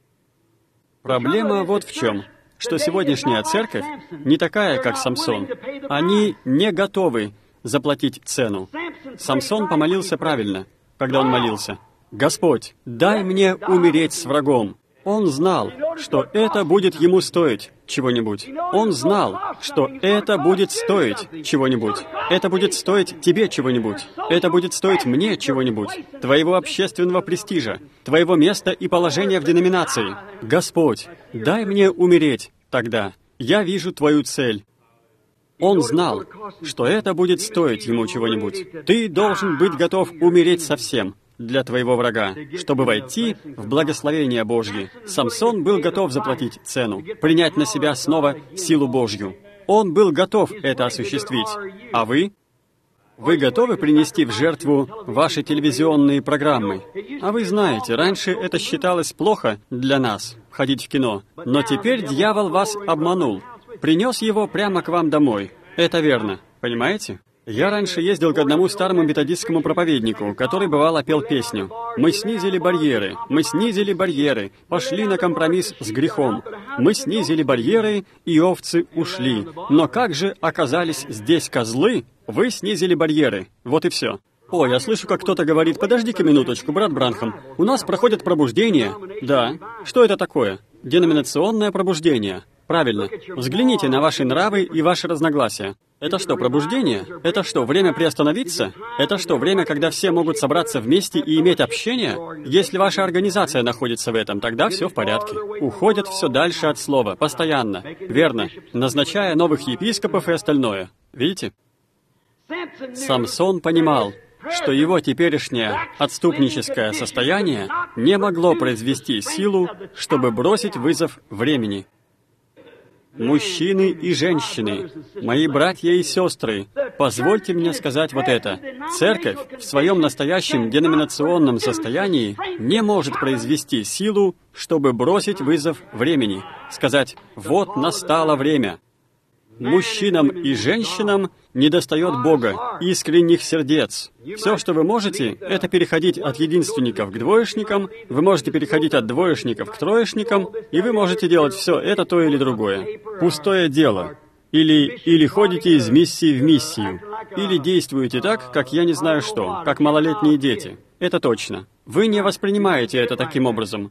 Проблема вот в чем. Что сегодняшняя церковь не такая, как Самсон. Они не готовы заплатить цену. Самсон помолился правильно, когда он молился. «Господь, дай мне умереть с врагом». Он знал, что это будет ему стоить чего-нибудь. Он знал, что это будет стоить чего-нибудь. Это будет стоить тебе чего-нибудь. Это будет стоить мне чего-нибудь. Твоего общественного престижа, твоего места и положения в деноминации. Господь, дай мне умереть тогда. Я вижу твою цель. Он знал, что это будет стоить ему чего-нибудь. Ты должен быть готов умереть совсем для твоего врага, чтобы войти в благословение Божье. Самсон был готов заплатить цену, принять на себя снова силу Божью. Он был готов это осуществить. А вы? Вы готовы принести в жертву ваши телевизионные программы? А вы знаете, раньше это считалось плохо для нас, ходить в кино. Но теперь дьявол вас обманул. Принес его прямо к вам домой. Это верно, понимаете? Я раньше ездил к одному старому методистскому проповеднику, который бывало пел песню. «Мы снизили барьеры, мы снизили барьеры, пошли на компромисс с грехом. Мы снизили барьеры, и овцы ушли. Но как же оказались здесь козлы? Вы снизили барьеры». Вот и все. О, я слышу, как кто-то говорит: подожди-ка минуточку, брат Бранхам, у нас проходит пробуждение. Да. Что это такое? Деноминационное пробуждение. Правильно. Взгляните на ваши нравы и ваши разногласия. Это что, пробуждение? Это что, время приостановиться? Это что, время, когда все могут собраться вместе и иметь общение? Если ваша организация находится в этом, тогда все в порядке. Уходят все дальше от слова, постоянно. Верно. Назначая новых епископов и остальное. Видите? Самсон понимал, что его теперешнее отступническое состояние не могло произвести силу, чтобы бросить вызов времени. Мужчины и женщины, мои братья и сестры, позвольте мне сказать вот это. Церковь в своем настоящем деноминационном состоянии не может произвести силу, чтобы бросить вызов времени. Сказать: вот настало время. Мужчинам и женщинам недостает Бога, искренних сердец. Все, что вы можете, это переходить от единственников к двоечникам, вы можете переходить от двоечников к троечникам, и вы можете делать все это, то или другое. Пустое дело. Или, или ходите из миссии в миссию. Или действуете так, как я не знаю что, как малолетние дети. Это точно. Вы не воспринимаете это таким образом.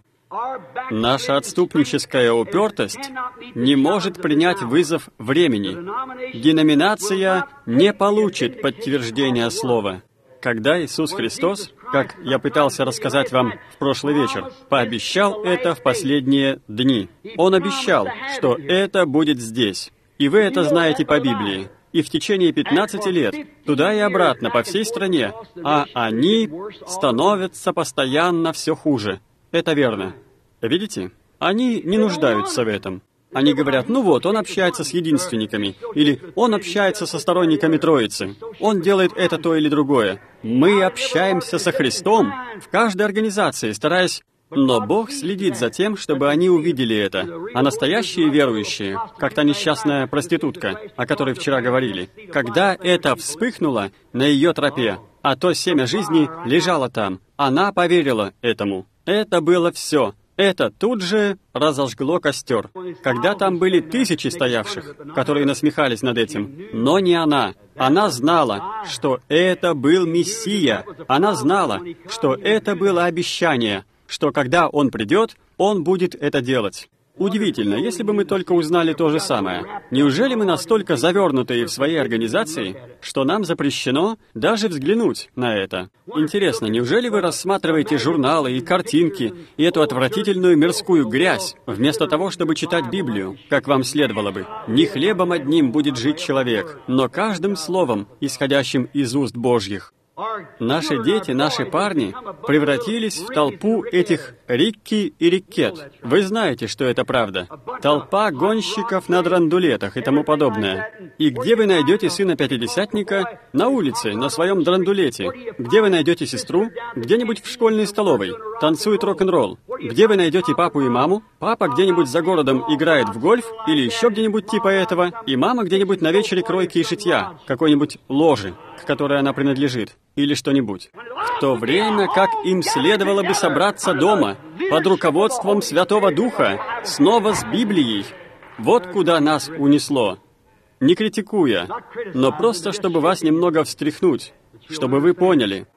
Наша отступническая упертость не может принять вызов времени. Деноминация не получит подтверждения слова. Когда Иисус Христос, как я пытался рассказать вам в прошлый вечер, пообещал это в последние дни. Он обещал, что это будет здесь. И вы это знаете по Библии. И в течение пятнадцати лет, туда и обратно, по всей стране, а они становятся постоянно все хуже. Это верно. Видите? Они не нуждаются в этом. Они говорят: ну вот, он общается с единственниками, или он общается со сторонниками Троицы, он делает это, то или другое. Мы общаемся со Христом в каждой организации, стараясь... Но Бог следит за тем, чтобы они увидели это. А настоящие верующие, как та несчастная проститутка, о которой вчера говорили, когда это вспыхнуло на ее тропе, а то семя жизни лежало там, она поверила этому. Это было все. Это тут же разожгло костер. Когда там были тысячи стоявших, которые насмехались над этим, но не она. Она знала, что это был Мессия. Она знала, что это было обещание, что когда Он придет, Он будет это делать. Удивительно, если бы мы только узнали то же самое. Неужели мы настолько завернутые в своей организации, что нам запрещено даже взглянуть на это? Интересно, неужели вы рассматриваете журналы и картинки и эту отвратительную мирскую грязь, вместо того, чтобы читать Библию, как вам следовало бы? Не хлебом одним будет жить человек, но каждым словом, исходящим из уст Божьих. Наши дети, наши парни превратились в толпу этих Рикки и Риккет. Вы знаете, что это правда. Толпа гонщиков на драндулетах и тому подобное. И где вы найдете сына пятидесятника? На улице, на своем драндулете. Где вы найдете сестру? Где-нибудь в школьной столовой. Танцует рок-н-ролл. Где вы найдете папу и маму? Папа где-нибудь за городом играет в гольф или еще где-нибудь типа этого. И мама где-нибудь на вечере кройки и шитья, какой-нибудь ложи, к которой она принадлежит. Или что-нибудь. В то время как им следовало бы собраться дома, под руководством Святого Духа, снова с Библией. Вот куда нас унесло. Не критикуя, но просто чтобы вас немного встряхнуть, чтобы вы поняли.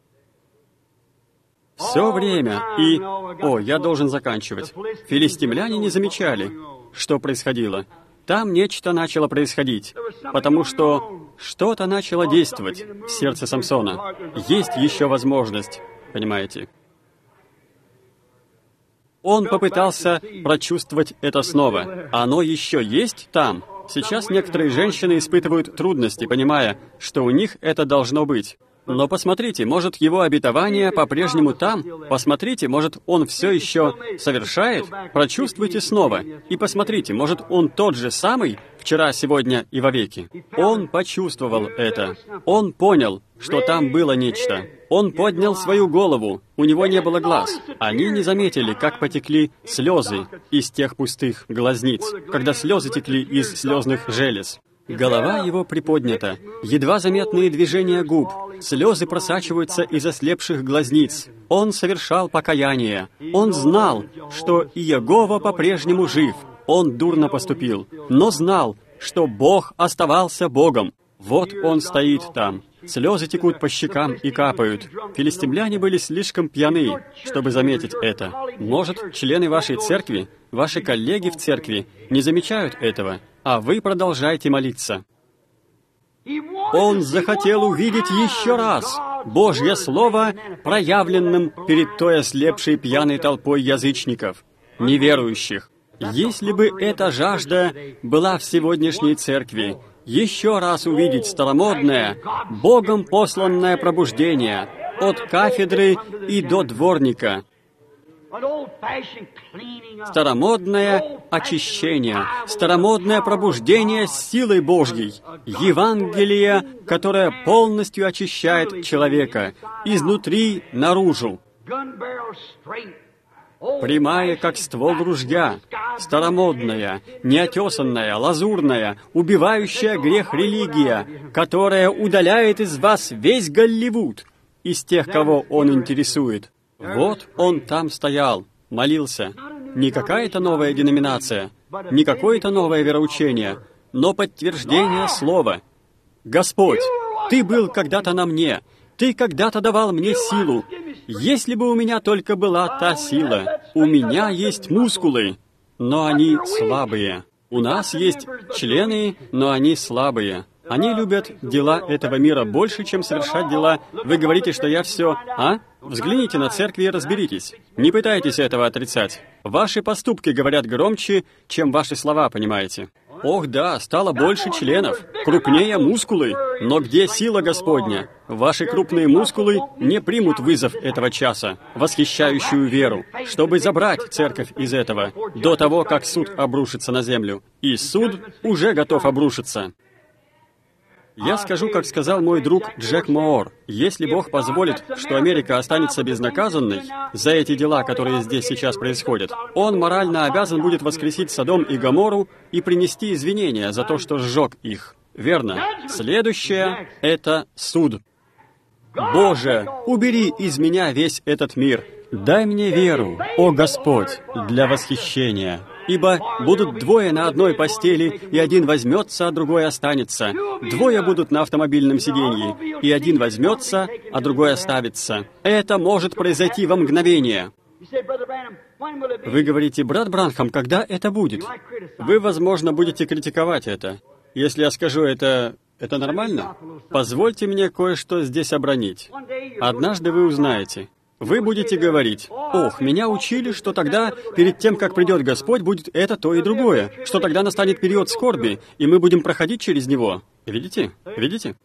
Все время и... О, я должен заканчивать. Филистимляне не замечали, что происходило. Там нечто начало происходить, потому что что-то начало действовать в сердце Самсона. Есть еще возможность, понимаете? Он попытался прочувствовать это снова. Оно еще есть там. Сейчас некоторые женщины испытывают трудности, понимая, что у них это должно быть. Но посмотрите, может, его обетование по-прежнему там? Посмотрите, может, он все еще совершает? Прочувствуйте снова. И посмотрите, может, он тот же самый вчера, сегодня и вовеки. Он почувствовал это. Он понял, что там было нечто. Он поднял свою голову. У него не было глаз. Они не заметили, как потекли слезы из тех пустых глазниц, когда слезы текли из слезных желез. Голова его приподнята, едва заметные движения губ, слезы просачиваются из ослепших глазниц. Он совершал покаяние. Он знал, что Иегова по-прежнему жив. Он дурно поступил, но знал, что Бог оставался Богом. Вот он стоит там. Слезы текут по щекам и капают. Филистимляне были слишком пьяны, чтобы заметить это. Может, члены вашей церкви, ваши коллеги в церкви не замечают этого, а вы продолжаете молиться. Он захотел увидеть еще раз Божье Слово, проявленным перед той ослепшей пьяной толпой язычников, неверующих. Если бы эта жажда была в сегодняшней церкви, еще раз увидеть старомодное, Богом посланное пробуждение от кафедры и до дворника, старомодное очищение, старомодное пробуждение с силой Божьей, Евангелие, которое полностью очищает человека изнутри наружу, прямая, как ствол ружья, старомодная, неотесанная, лазурная, убивающая грех религия, которая удаляет из вас весь Голливуд, из тех, кого он интересует. Вот он там стоял, молился. Не какая-то новая деноминация, не какое-то новое вероучение, но подтверждение слова. «Господь, Ты был когда-то на мне, Ты когда-то давал мне силу. Если бы у меня только была та сила, у меня есть мускулы, но они слабые. У нас есть члены, но они слабые. Они любят дела этого мира больше, чем совершать дела. Вы говорите, что я все... А? Взгляните на церкви и разберитесь. Не пытайтесь этого отрицать. Ваши поступки говорят громче, чем ваши слова, понимаете? Ох да, стало больше членов, крупнее мускулы. Но где сила Господня? Ваши крупные мускулы не примут вызов этого часа, восхищающую веру, чтобы забрать церковь из этого, до того, как суд обрушится на землю. И суд уже готов обрушиться. Я скажу, как сказал мой друг Джек Моор, если Бог позволит, что Америка останется безнаказанной за эти дела, которые здесь сейчас происходят, Он морально обязан будет воскресить Содом и Гоморру и принести извинения за то, что сжег их. Верно. Следующее — это суд. Боже, убери из меня весь этот мир. Дай мне веру, о Господь, для восхищения. Ибо будут двое на одной постели, и один возьмется, а другой останется. Двое будут на автомобильном сиденье, и один возьмется, а другой оставится. Это может произойти во мгновение. Вы говорите, брат Бранхам, когда это будет? Вы, возможно, будете критиковать это. Если я скажу это... Это нормально? Позвольте мне кое-что здесь обронить. Однажды вы узнаете. Вы будете говорить, «Ох, меня учили, что тогда, перед тем, как придет Господь, будет это, то и другое, что тогда настанет период скорби, и мы будем проходить через него». Видите? Видите?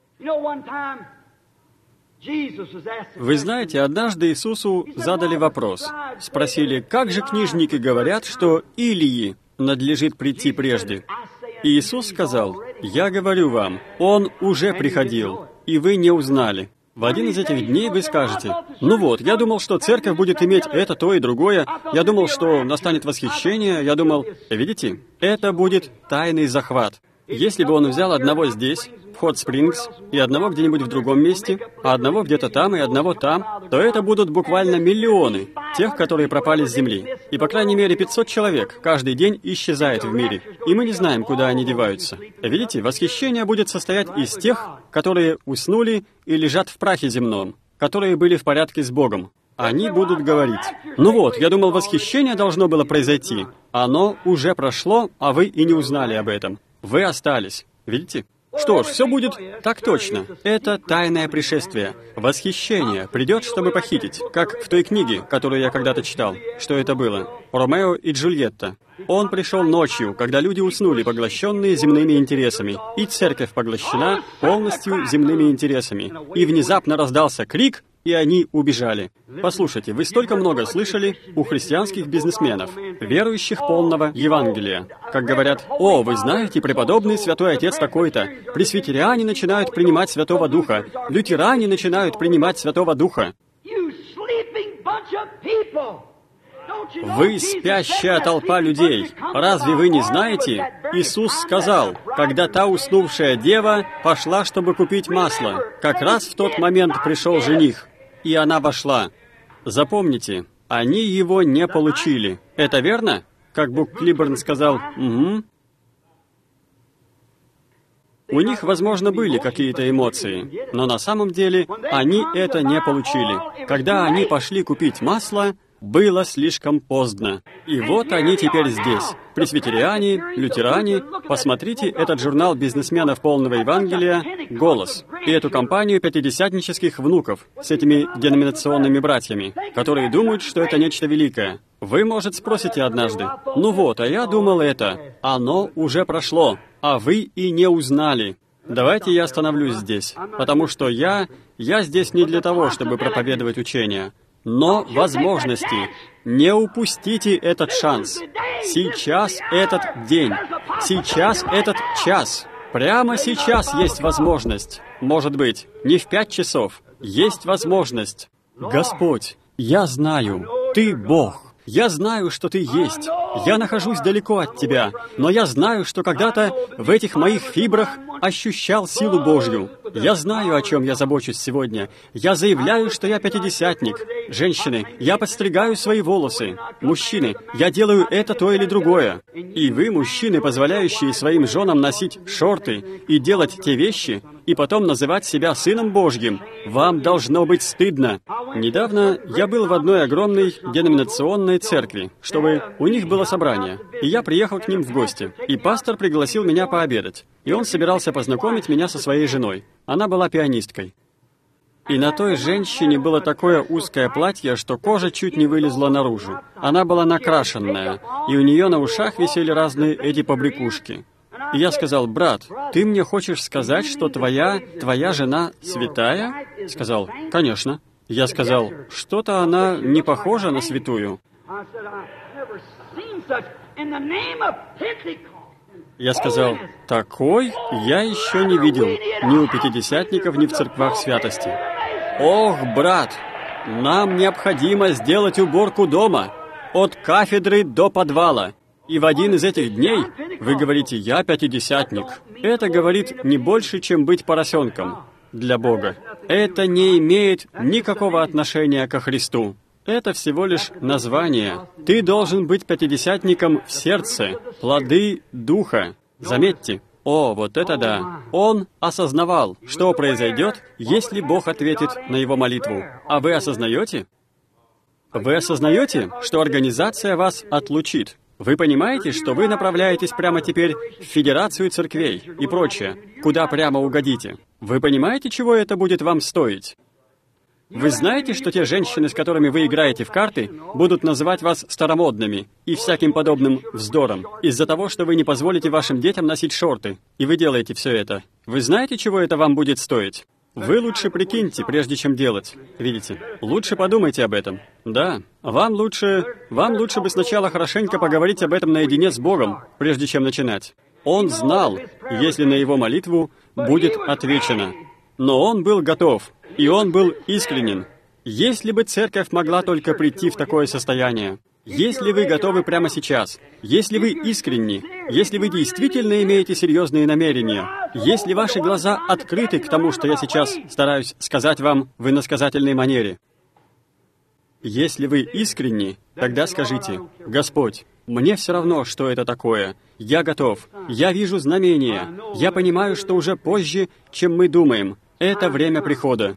Вы знаете, однажды Иисусу задали вопрос. Спросили, как же книжники говорят, что Илии надлежит прийти прежде? И Иисус сказал, «Я говорю вам, Он уже приходил, и вы не узнали». В один из этих дней вы скажете, «Ну вот, я думал, что церковь будет иметь это, то и другое. Я думал, что настанет восхищение. Я думал...» Видите, это будет тайный захват. Если бы он взял одного здесь, в Хот-Спрингс, и одного где-нибудь в другом месте, а одного где-то там и одного там, то это будут буквально миллионы тех, которые пропали с земли. И, по крайней мере, пятьсот человек каждый день исчезает в мире. И мы не знаем, куда они деваются. Видите, восхищение будет состоять из тех, которые уснули и лежат в прахе земном, которые были в порядке с Богом. Они будут говорить, «Ну вот, я думал, восхищение должно было произойти. Оно уже прошло, а вы и не узнали об этом. Вы остались». Видите? Что ж, все будет так точно. Это тайное пришествие. Восхищение придет, чтобы похитить, как в той книге, которую я когда-то читал. Что это было? Ромео и Джульетта. Он пришел ночью, когда люди уснули, поглощенные земными интересами, и церковь поглощена полностью земными интересами. И внезапно раздался крик, и они убежали. Послушайте, вы столько много слышали у христианских бизнесменов, верующих полного Евангелия. Как говорят, «О, вы знаете, преподобный святой отец такой-то, пресвитериане начинают принимать Святого Духа, лютеране начинают принимать Святого Духа». Вы спящая толпа людей. Разве вы не знаете? Иисус сказал, когда та уснувшая дева пошла, чтобы купить масло, как раз в тот момент пришел жених, и она вошла. Запомните, они его не получили. Это верно? Как Бук Клиборн сказал, «Угу». У них, возможно, были какие-то эмоции, но на самом деле они это не получили. Когда они пошли купить масло, было слишком поздно. И вот они теперь здесь. Пресвитериане, лютеране. Посмотрите этот журнал бизнесменов полного Евангелия «Голос» и эту компанию пятидесятнических внуков с этими деноминационными братьями, которые думают, что это нечто великое. Вы, может, спросите однажды: «Ну вот, а я думал это. Оно уже прошло, а вы и не узнали». Давайте я остановлюсь здесь, потому что я... я здесь не для того, чтобы проповедовать учение. Но возможности. Не упустите этот шанс. Сейчас этот день. Сейчас этот час. Прямо сейчас есть возможность. Может быть, не в пять часов. Есть возможность. Господь, я знаю, Ты Бог. Я знаю, что Ты есть. Я нахожусь далеко от Тебя, но я знаю, что когда-то в этих моих фибрах ощущал силу Божью. Я знаю, о чем я забочусь сегодня. Я заявляю, что я пятидесятник. Женщины, я подстригаю свои волосы. Мужчины, я делаю это, то или другое. И вы, мужчины, позволяющие своим женам носить шорты и делать те вещи, и потом называть себя Сыном Божьим, вам должно быть стыдно. Недавно я был в одной огромной деноминационной церкви, чтобы у них было собрание, и я приехал к ним в гости, и пастор пригласил меня пообедать, и он собирался познакомить меня со своей женой. Она была пианисткой. И на той женщине было такое узкое платье, что кожа чуть не вылезла наружу. Она была накрашенная, и у нее на ушах висели разные эти побрякушки. И я сказал: «Брат, ты мне хочешь сказать, что твоя, твоя жена святая?» Сказал: «Конечно». Я сказал: «Что-то она не похожа на святую». Я сказал: «Такой я еще не видел ни у пятидесятников, ни в церквах святости». «Ох, брат, нам необходимо сделать уборку дома, от кафедры до подвала. И в один из этих дней вы говорите: я пятидесятник». Это говорит не больше, чем быть поросенком для Бога. Это не имеет никакого отношения ко Христу. Это всего лишь название. Ты должен быть пятидесятником в сердце, плоды Духа. Заметьте, о, вот это да. Он осознавал, что произойдет, если Бог ответит на его молитву. А вы осознаете? Вы осознаете, что организация вас отлучит? Вы понимаете, что вы направляетесь прямо теперь в Федерацию церквей и прочее, куда прямо угодите? Вы понимаете, чего это будет вам стоить? Вы знаете, что те женщины, с которыми вы играете в карты, будут называть вас старомодными и всяким подобным вздором, из-за того, что вы не позволите вашим детям носить шорты, и вы делаете все это. Вы знаете, чего это вам будет стоить? Вы лучше прикиньте, прежде чем делать. Видите? Лучше подумайте об этом. Да, вам лучше... Вам лучше бы сначала хорошенько поговорить об этом наедине с Богом, прежде чем начинать. Он знал, если на его молитву будет отвечено. Но он был готов, и он был искренен. Если бы церковь могла только прийти в такое состояние, если вы готовы прямо сейчас, если вы искренни, если вы действительно имеете серьезные намерения, если ваши глаза открыты к тому, что я сейчас стараюсь сказать вам в иносказательной манере, если вы искренни, тогда скажите: «Господь, мне все равно, что это такое. Я готов. Я вижу знамения. Я понимаю, что уже позже, чем мы думаем. Это время прихода».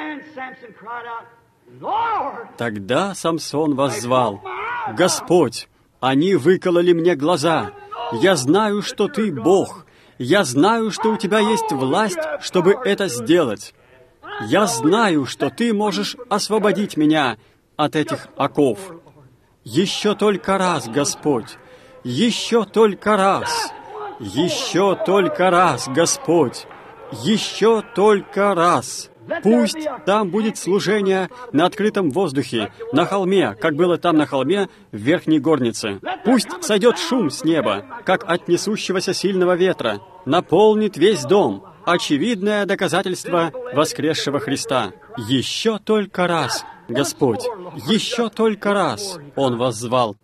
Тогда Самсон воззвал: «Господь, они выкололи мне глаза. Я знаю, что Ты Бог. Я знаю, что у Тебя есть власть, чтобы это сделать. Я знаю, что Ты можешь освободить меня от этих оков. Еще только раз, Господь, еще только раз, еще только раз, Господь, еще только раз». Пусть там будет служение на открытом воздухе, на холме, как было там на холме в верхней горнице. Пусть сойдет шум с неба, как от несущегося сильного ветра, наполнит весь дом. Очевидное доказательство воскресшего Христа. Еще только раз, Господь, еще только раз Он воззвал.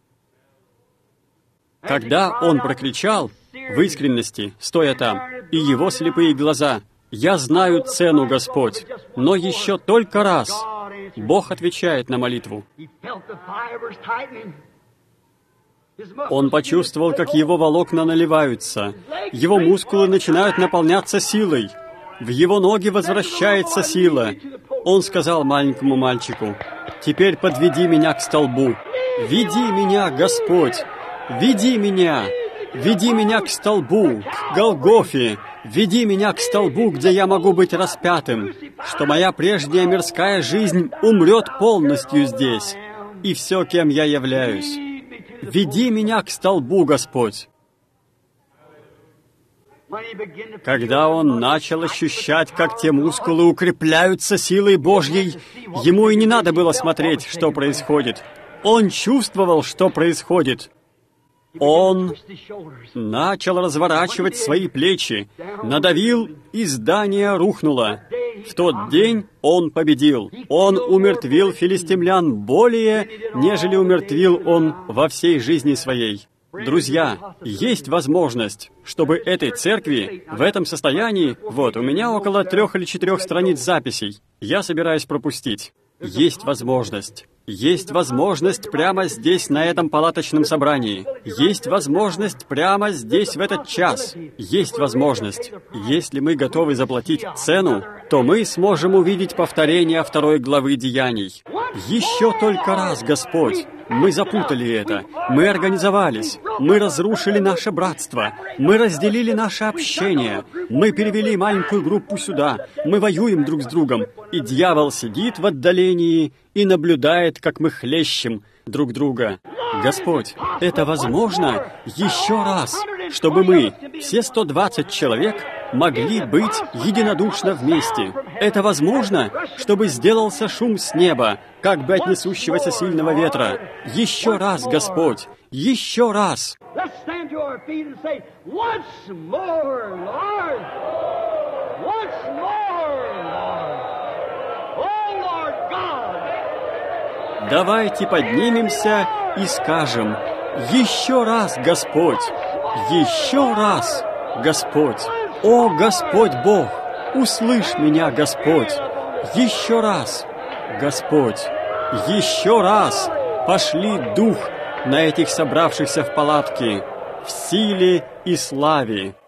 Когда Он прокричал в искренности, стоя там, и Его слепые глаза: «Я знаю цену, Господь, но еще только раз». Бог отвечает на молитву. Он почувствовал, как его волокна наливаются. Его мускулы начинают наполняться силой. В его ноги возвращается сила. Он сказал маленькому мальчику: «Теперь подведи меня к столбу. Веди меня, Господь! Веди меня! Веди меня к столбу, к Голгофе! Веди меня к столбу, где я могу быть распятым, что моя прежняя мирская жизнь умрет полностью здесь, и все, кем я являюсь. Веди меня к столбу, Господь!» Когда он начал ощущать, как те мускулы укрепляются силой Божьей, ему и не надо было смотреть, что происходит. Он чувствовал, что происходит. Он начал разворачивать свои плечи, надавил, и здание рухнуло. В тот день он победил. Он умертвил филистимлян более, нежели умертвил он во всей жизни своей. Друзья, есть возможность, чтобы этой церкви в этом состоянии, вот, у меня около трех или четырех страниц записей, я собираюсь пропустить. Есть возможность. Есть возможность прямо здесь, на этом палаточном собрании. Есть возможность прямо здесь, в этот час. Есть возможность. Если мы готовы заплатить цену, то мы сможем увидеть повторение второй главы Деяний. Еще только раз, Господь! Мы запутали это. Мы организовались. Мы разрушили наше братство. Мы разделили наше общение. Мы перевели маленькую группу сюда. Мы воюем друг с другом. И дьявол сидит в отдалении и наблюдает, как мы хлещем друг друга. Господь, это возможно еще раз, чтобы мы, все сто двадцать человек, могли быть единодушно вместе. Это возможно, чтобы сделался шум с неба, как бы от несущегося сильного ветра. Еще раз, Господь, еще раз. Давайте поднимемся и скажем: еще раз, Господь, еще раз, Господь. О, Господь Бог, услышь меня, Господь, еще раз, Господь, еще раз пошли Дух на этих собравшихся в палатке в силе и славе.